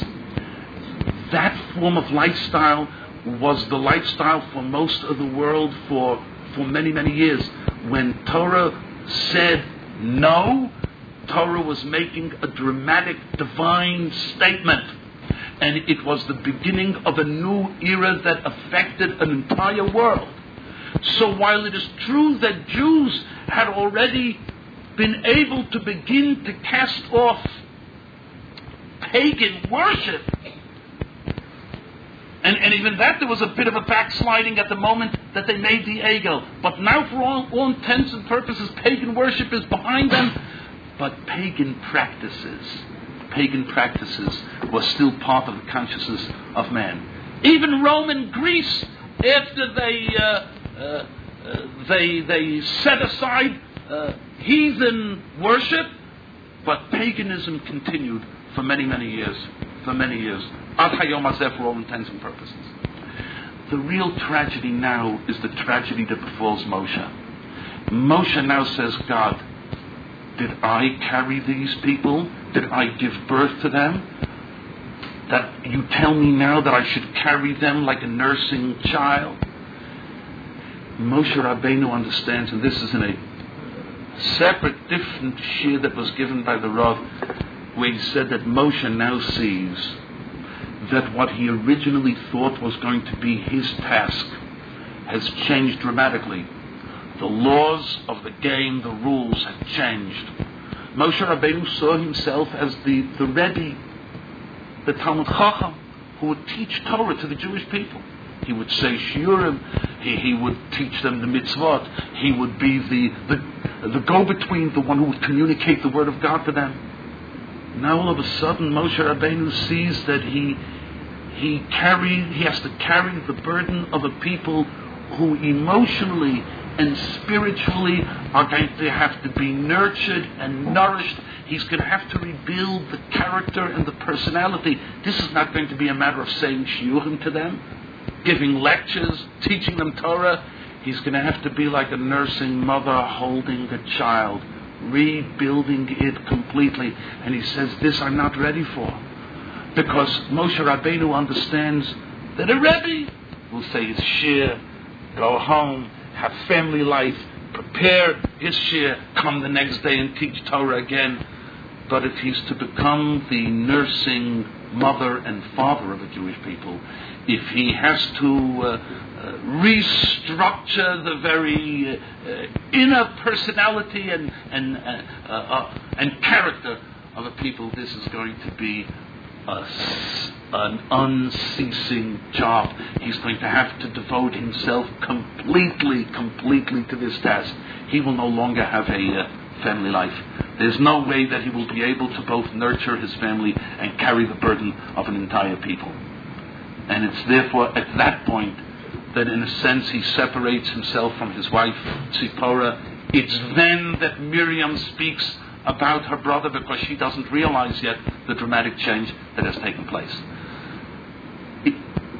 that form of lifestyle was the lifestyle for most of the world for, for many, many years. When Torah said no, Torah was making a dramatic divine statement. And it was the beginning of a new era that affected an entire world. So while it is true that Jews had already been able to begin to cast off pagan worship, And, and even that, there was a bit of a backsliding at the moment that they made the Egel. But now, for all, all intents and purposes, pagan worship is behind them. But pagan practices, pagan practices were still part of the consciousness of man. Even Roman Greece, after they uh, uh, uh, they they set aside uh, heathen worship, but paganism continued for many, many years. For many years. Ad hayom hazeh, for all intents and purposes. The real tragedy now is the tragedy that befalls Moshe. Moshe now says, God, did I carry these people? Did I give birth to them? That you tell me now that I should carry them like a nursing child? Moshe Rabbeinu understands, and this is in a separate, different shir that was given by the Rav, where he said that Moshe now sees that what he originally thought was going to be his task has changed dramatically. The laws of the game, the rules have changed. Moshe Rabbeinu saw himself as the, the Rebbe the Talmud Chacham who would teach Torah to the Jewish people. He would say shiurim. He, he would teach them the mitzvot. He would be the, the, the go-between, the one who would communicate the word of God to them. Now all of a sudden Moshe Rabbeinu sees that he he carry he has to carry the burden of a people who emotionally and spiritually are going to have to be nurtured and nourished. He's going to have to rebuild the character and the personality. This is not going to be a matter of saying shiurim to them, giving lectures, teaching them Torah. He's going to have to be like a nursing mother holding a child, rebuilding it completely. And he says, this I'm not ready for. Because Moshe Rabbeinu understands that a Rebbe will say his shir, go home, have family life, prepare his shir, come the next day and teach Torah again. But if he's to become the nursing mother and father of the Jewish people, if he has to uh, uh, restructure the very uh, inner personality and and uh, uh, uh, and character of a people, this is going to be a, an unceasing job. He's going to have to devote himself completely, completely to this task. He will no longer have a uh, family life. There's no way that he will be able to both nurture his family and carry the burden of an entire people. And it's therefore at that point that in a sense he separates himself from his wife, Tzipora. It's then that Miriam speaks about her brother, because she doesn't realize yet the dramatic change that has taken place. It,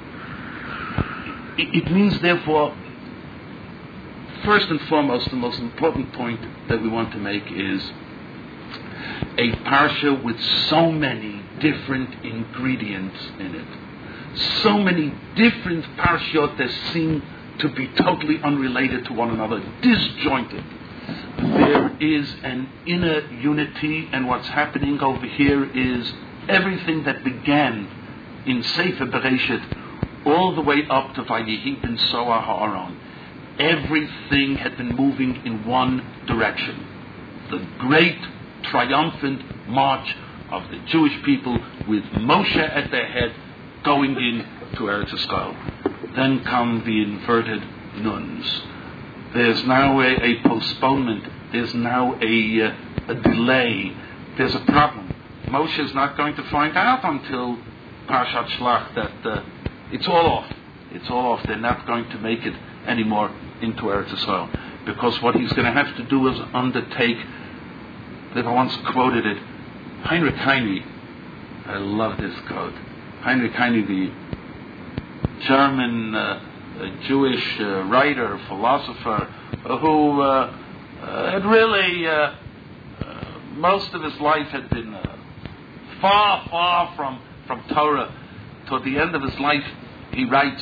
it, it means therefore, first and foremost, the most important point that we want to make is a parsha with so many different ingredients in it. So many different parshot that seem to be totally unrelated to one another, disjointed. There is an inner unity, and what's happening over here is everything that began in Sefer Bereshit all the way up to Vayihi ben Soah Ha'aron. Everything had been moving in one direction. The great triumphant march of the Jewish people with Moshe at their head going in to Eretz Yisrael. Then come the inverted nuns. There's now a, a postponement. There's now a, uh, a delay. There's a problem. Moshe is not going to find out until Parshat Shlach that uh, it's all off. It's all off. They're not going to make it anymore into Eretz Yisrael. Because what he's going to have to do is undertake, that I once quoted it, Heinrich Heine, I love this quote, Heinrich Heine, the German uh, Jewish uh, writer, philosopher, uh, who uh, uh, had really, uh, uh, most of his life had been uh, far, far from, from Torah. Toward the end of his life, he writes,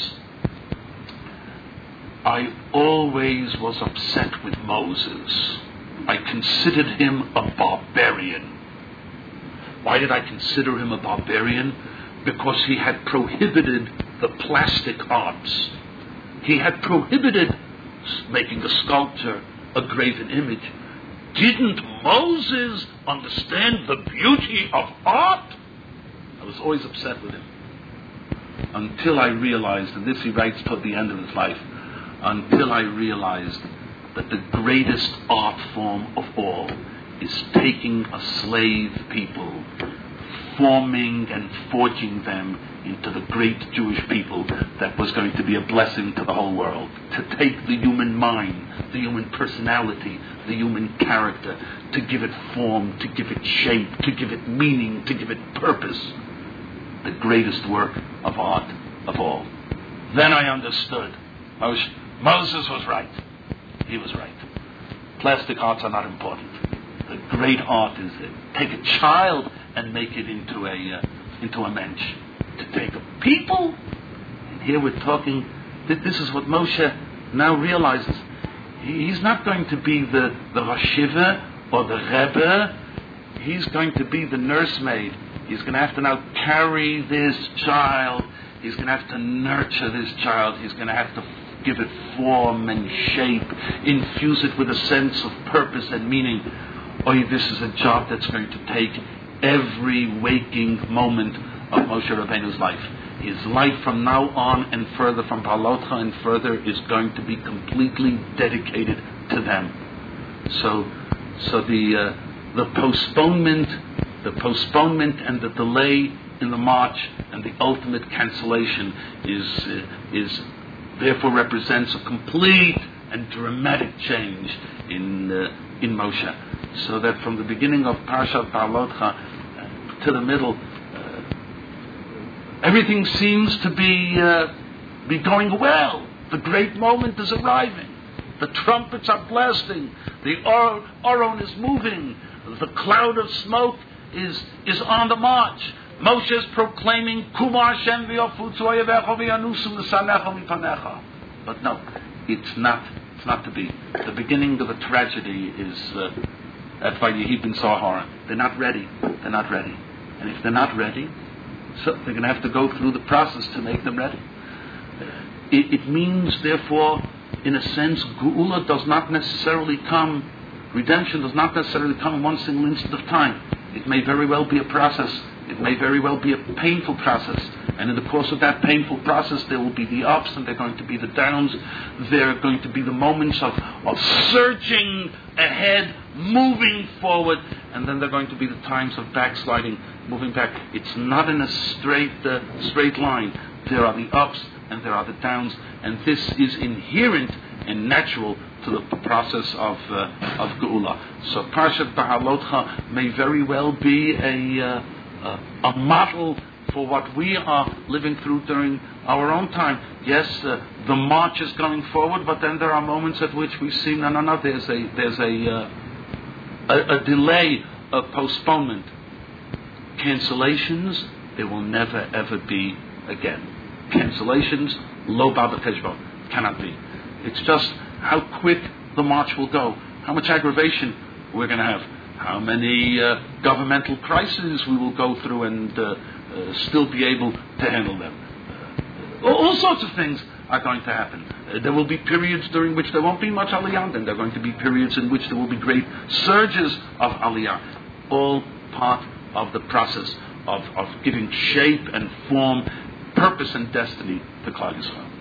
I always was upset with Moses. I considered him a barbarian. Why did I consider him a barbarian? Because he had prohibited the plastic arts. He had prohibited making a sculpture, a graven image. Didn't Moses understand the beauty of art? I was always upset with him. Until I realized, and this he writes toward the end of his life, until I realized that the greatest art form of all is taking a slave people, forming and forging them into the great Jewish people that was going to be a blessing to the whole world. To take the human mind, the human personality, the human character, to give it form, to give it shape, to give it meaning, to give it purpose. The greatest work of art of all. Then I understood. Moses was right. He was right. Plastic arts are not important. The great art is to take a child and make it into a uh, into a mensch. To take a people, and here we're talking that this is what Moshe now realizes. He's not going to be the the Rosh Yeshiva or the Rebbe. He's going to be the nursemaid. He's going to have to now carry this child. He's going to have to nurture this child. He's going to have to give it form and shape, infuse it with a sense of purpose and meaning. Oh, this is a job that's going to take every waking moment of Moshe Rabbeinu's life. His life from now on and further, from Balotcha and further, is going to be completely dedicated to them. So, so the uh, the postponement, the postponement and the delay in the march and the ultimate cancellation is uh, is therefore represents a complete and dramatic change in uh, in Moshe. So that from the beginning of Parshat Balotcha uh, to the middle, uh, everything seems to be uh, be going well. The great moment is arriving. The trumpets are blasting. The or- Aron is moving. The cloud of smoke is is on the march. Moshe is proclaiming, Kuma Hashem v'yofutzu oyevecha v'yanusum l'sanecha mipanecha. But no, it's not. It's not to be. The beginning of a tragedy is uh, at Vayehi ben Sahar. They're not ready. They're not ready. And if they're not ready, so they're going to have to go through the process to make them ready. It, it means, therefore, in a sense, Geula does not necessarily come, redemption does not necessarily come in one single instant of time. It may very well be a process. It may very well be a painful process. And in the course of that painful process, there will be the ups and there are going to be the downs. There are going to be the moments of, of surging ahead, moving forward. And then there are going to be the times of backsliding, moving back. It's not in a straight, uh, straight line. There are the ups and there are the downs. And this is inherent and natural to the process of uh, of Geula. So Parshat Balotcha may very well be a uh, uh, a model for what we are living through during our own time. Yes, uh, the march is going forward, but then there are moments at which we see no, no, no. There's a there's a uh, a, a delay, a postponement, cancellations. There will never ever be again. Cancellations, lo baba keshbon, cannot be. It's just how quick the march will go, how much aggravation we're going to have, how many uh, governmental crises we will go through and uh, uh, still be able to handle them. Uh, all, all sorts of things are going to happen. Uh, there will be periods during which there won't be much aliyah, and there are going to be periods in which there will be great surges of aliyah. All part of the process of, of giving shape and form, purpose and destiny to Klal Yisrael.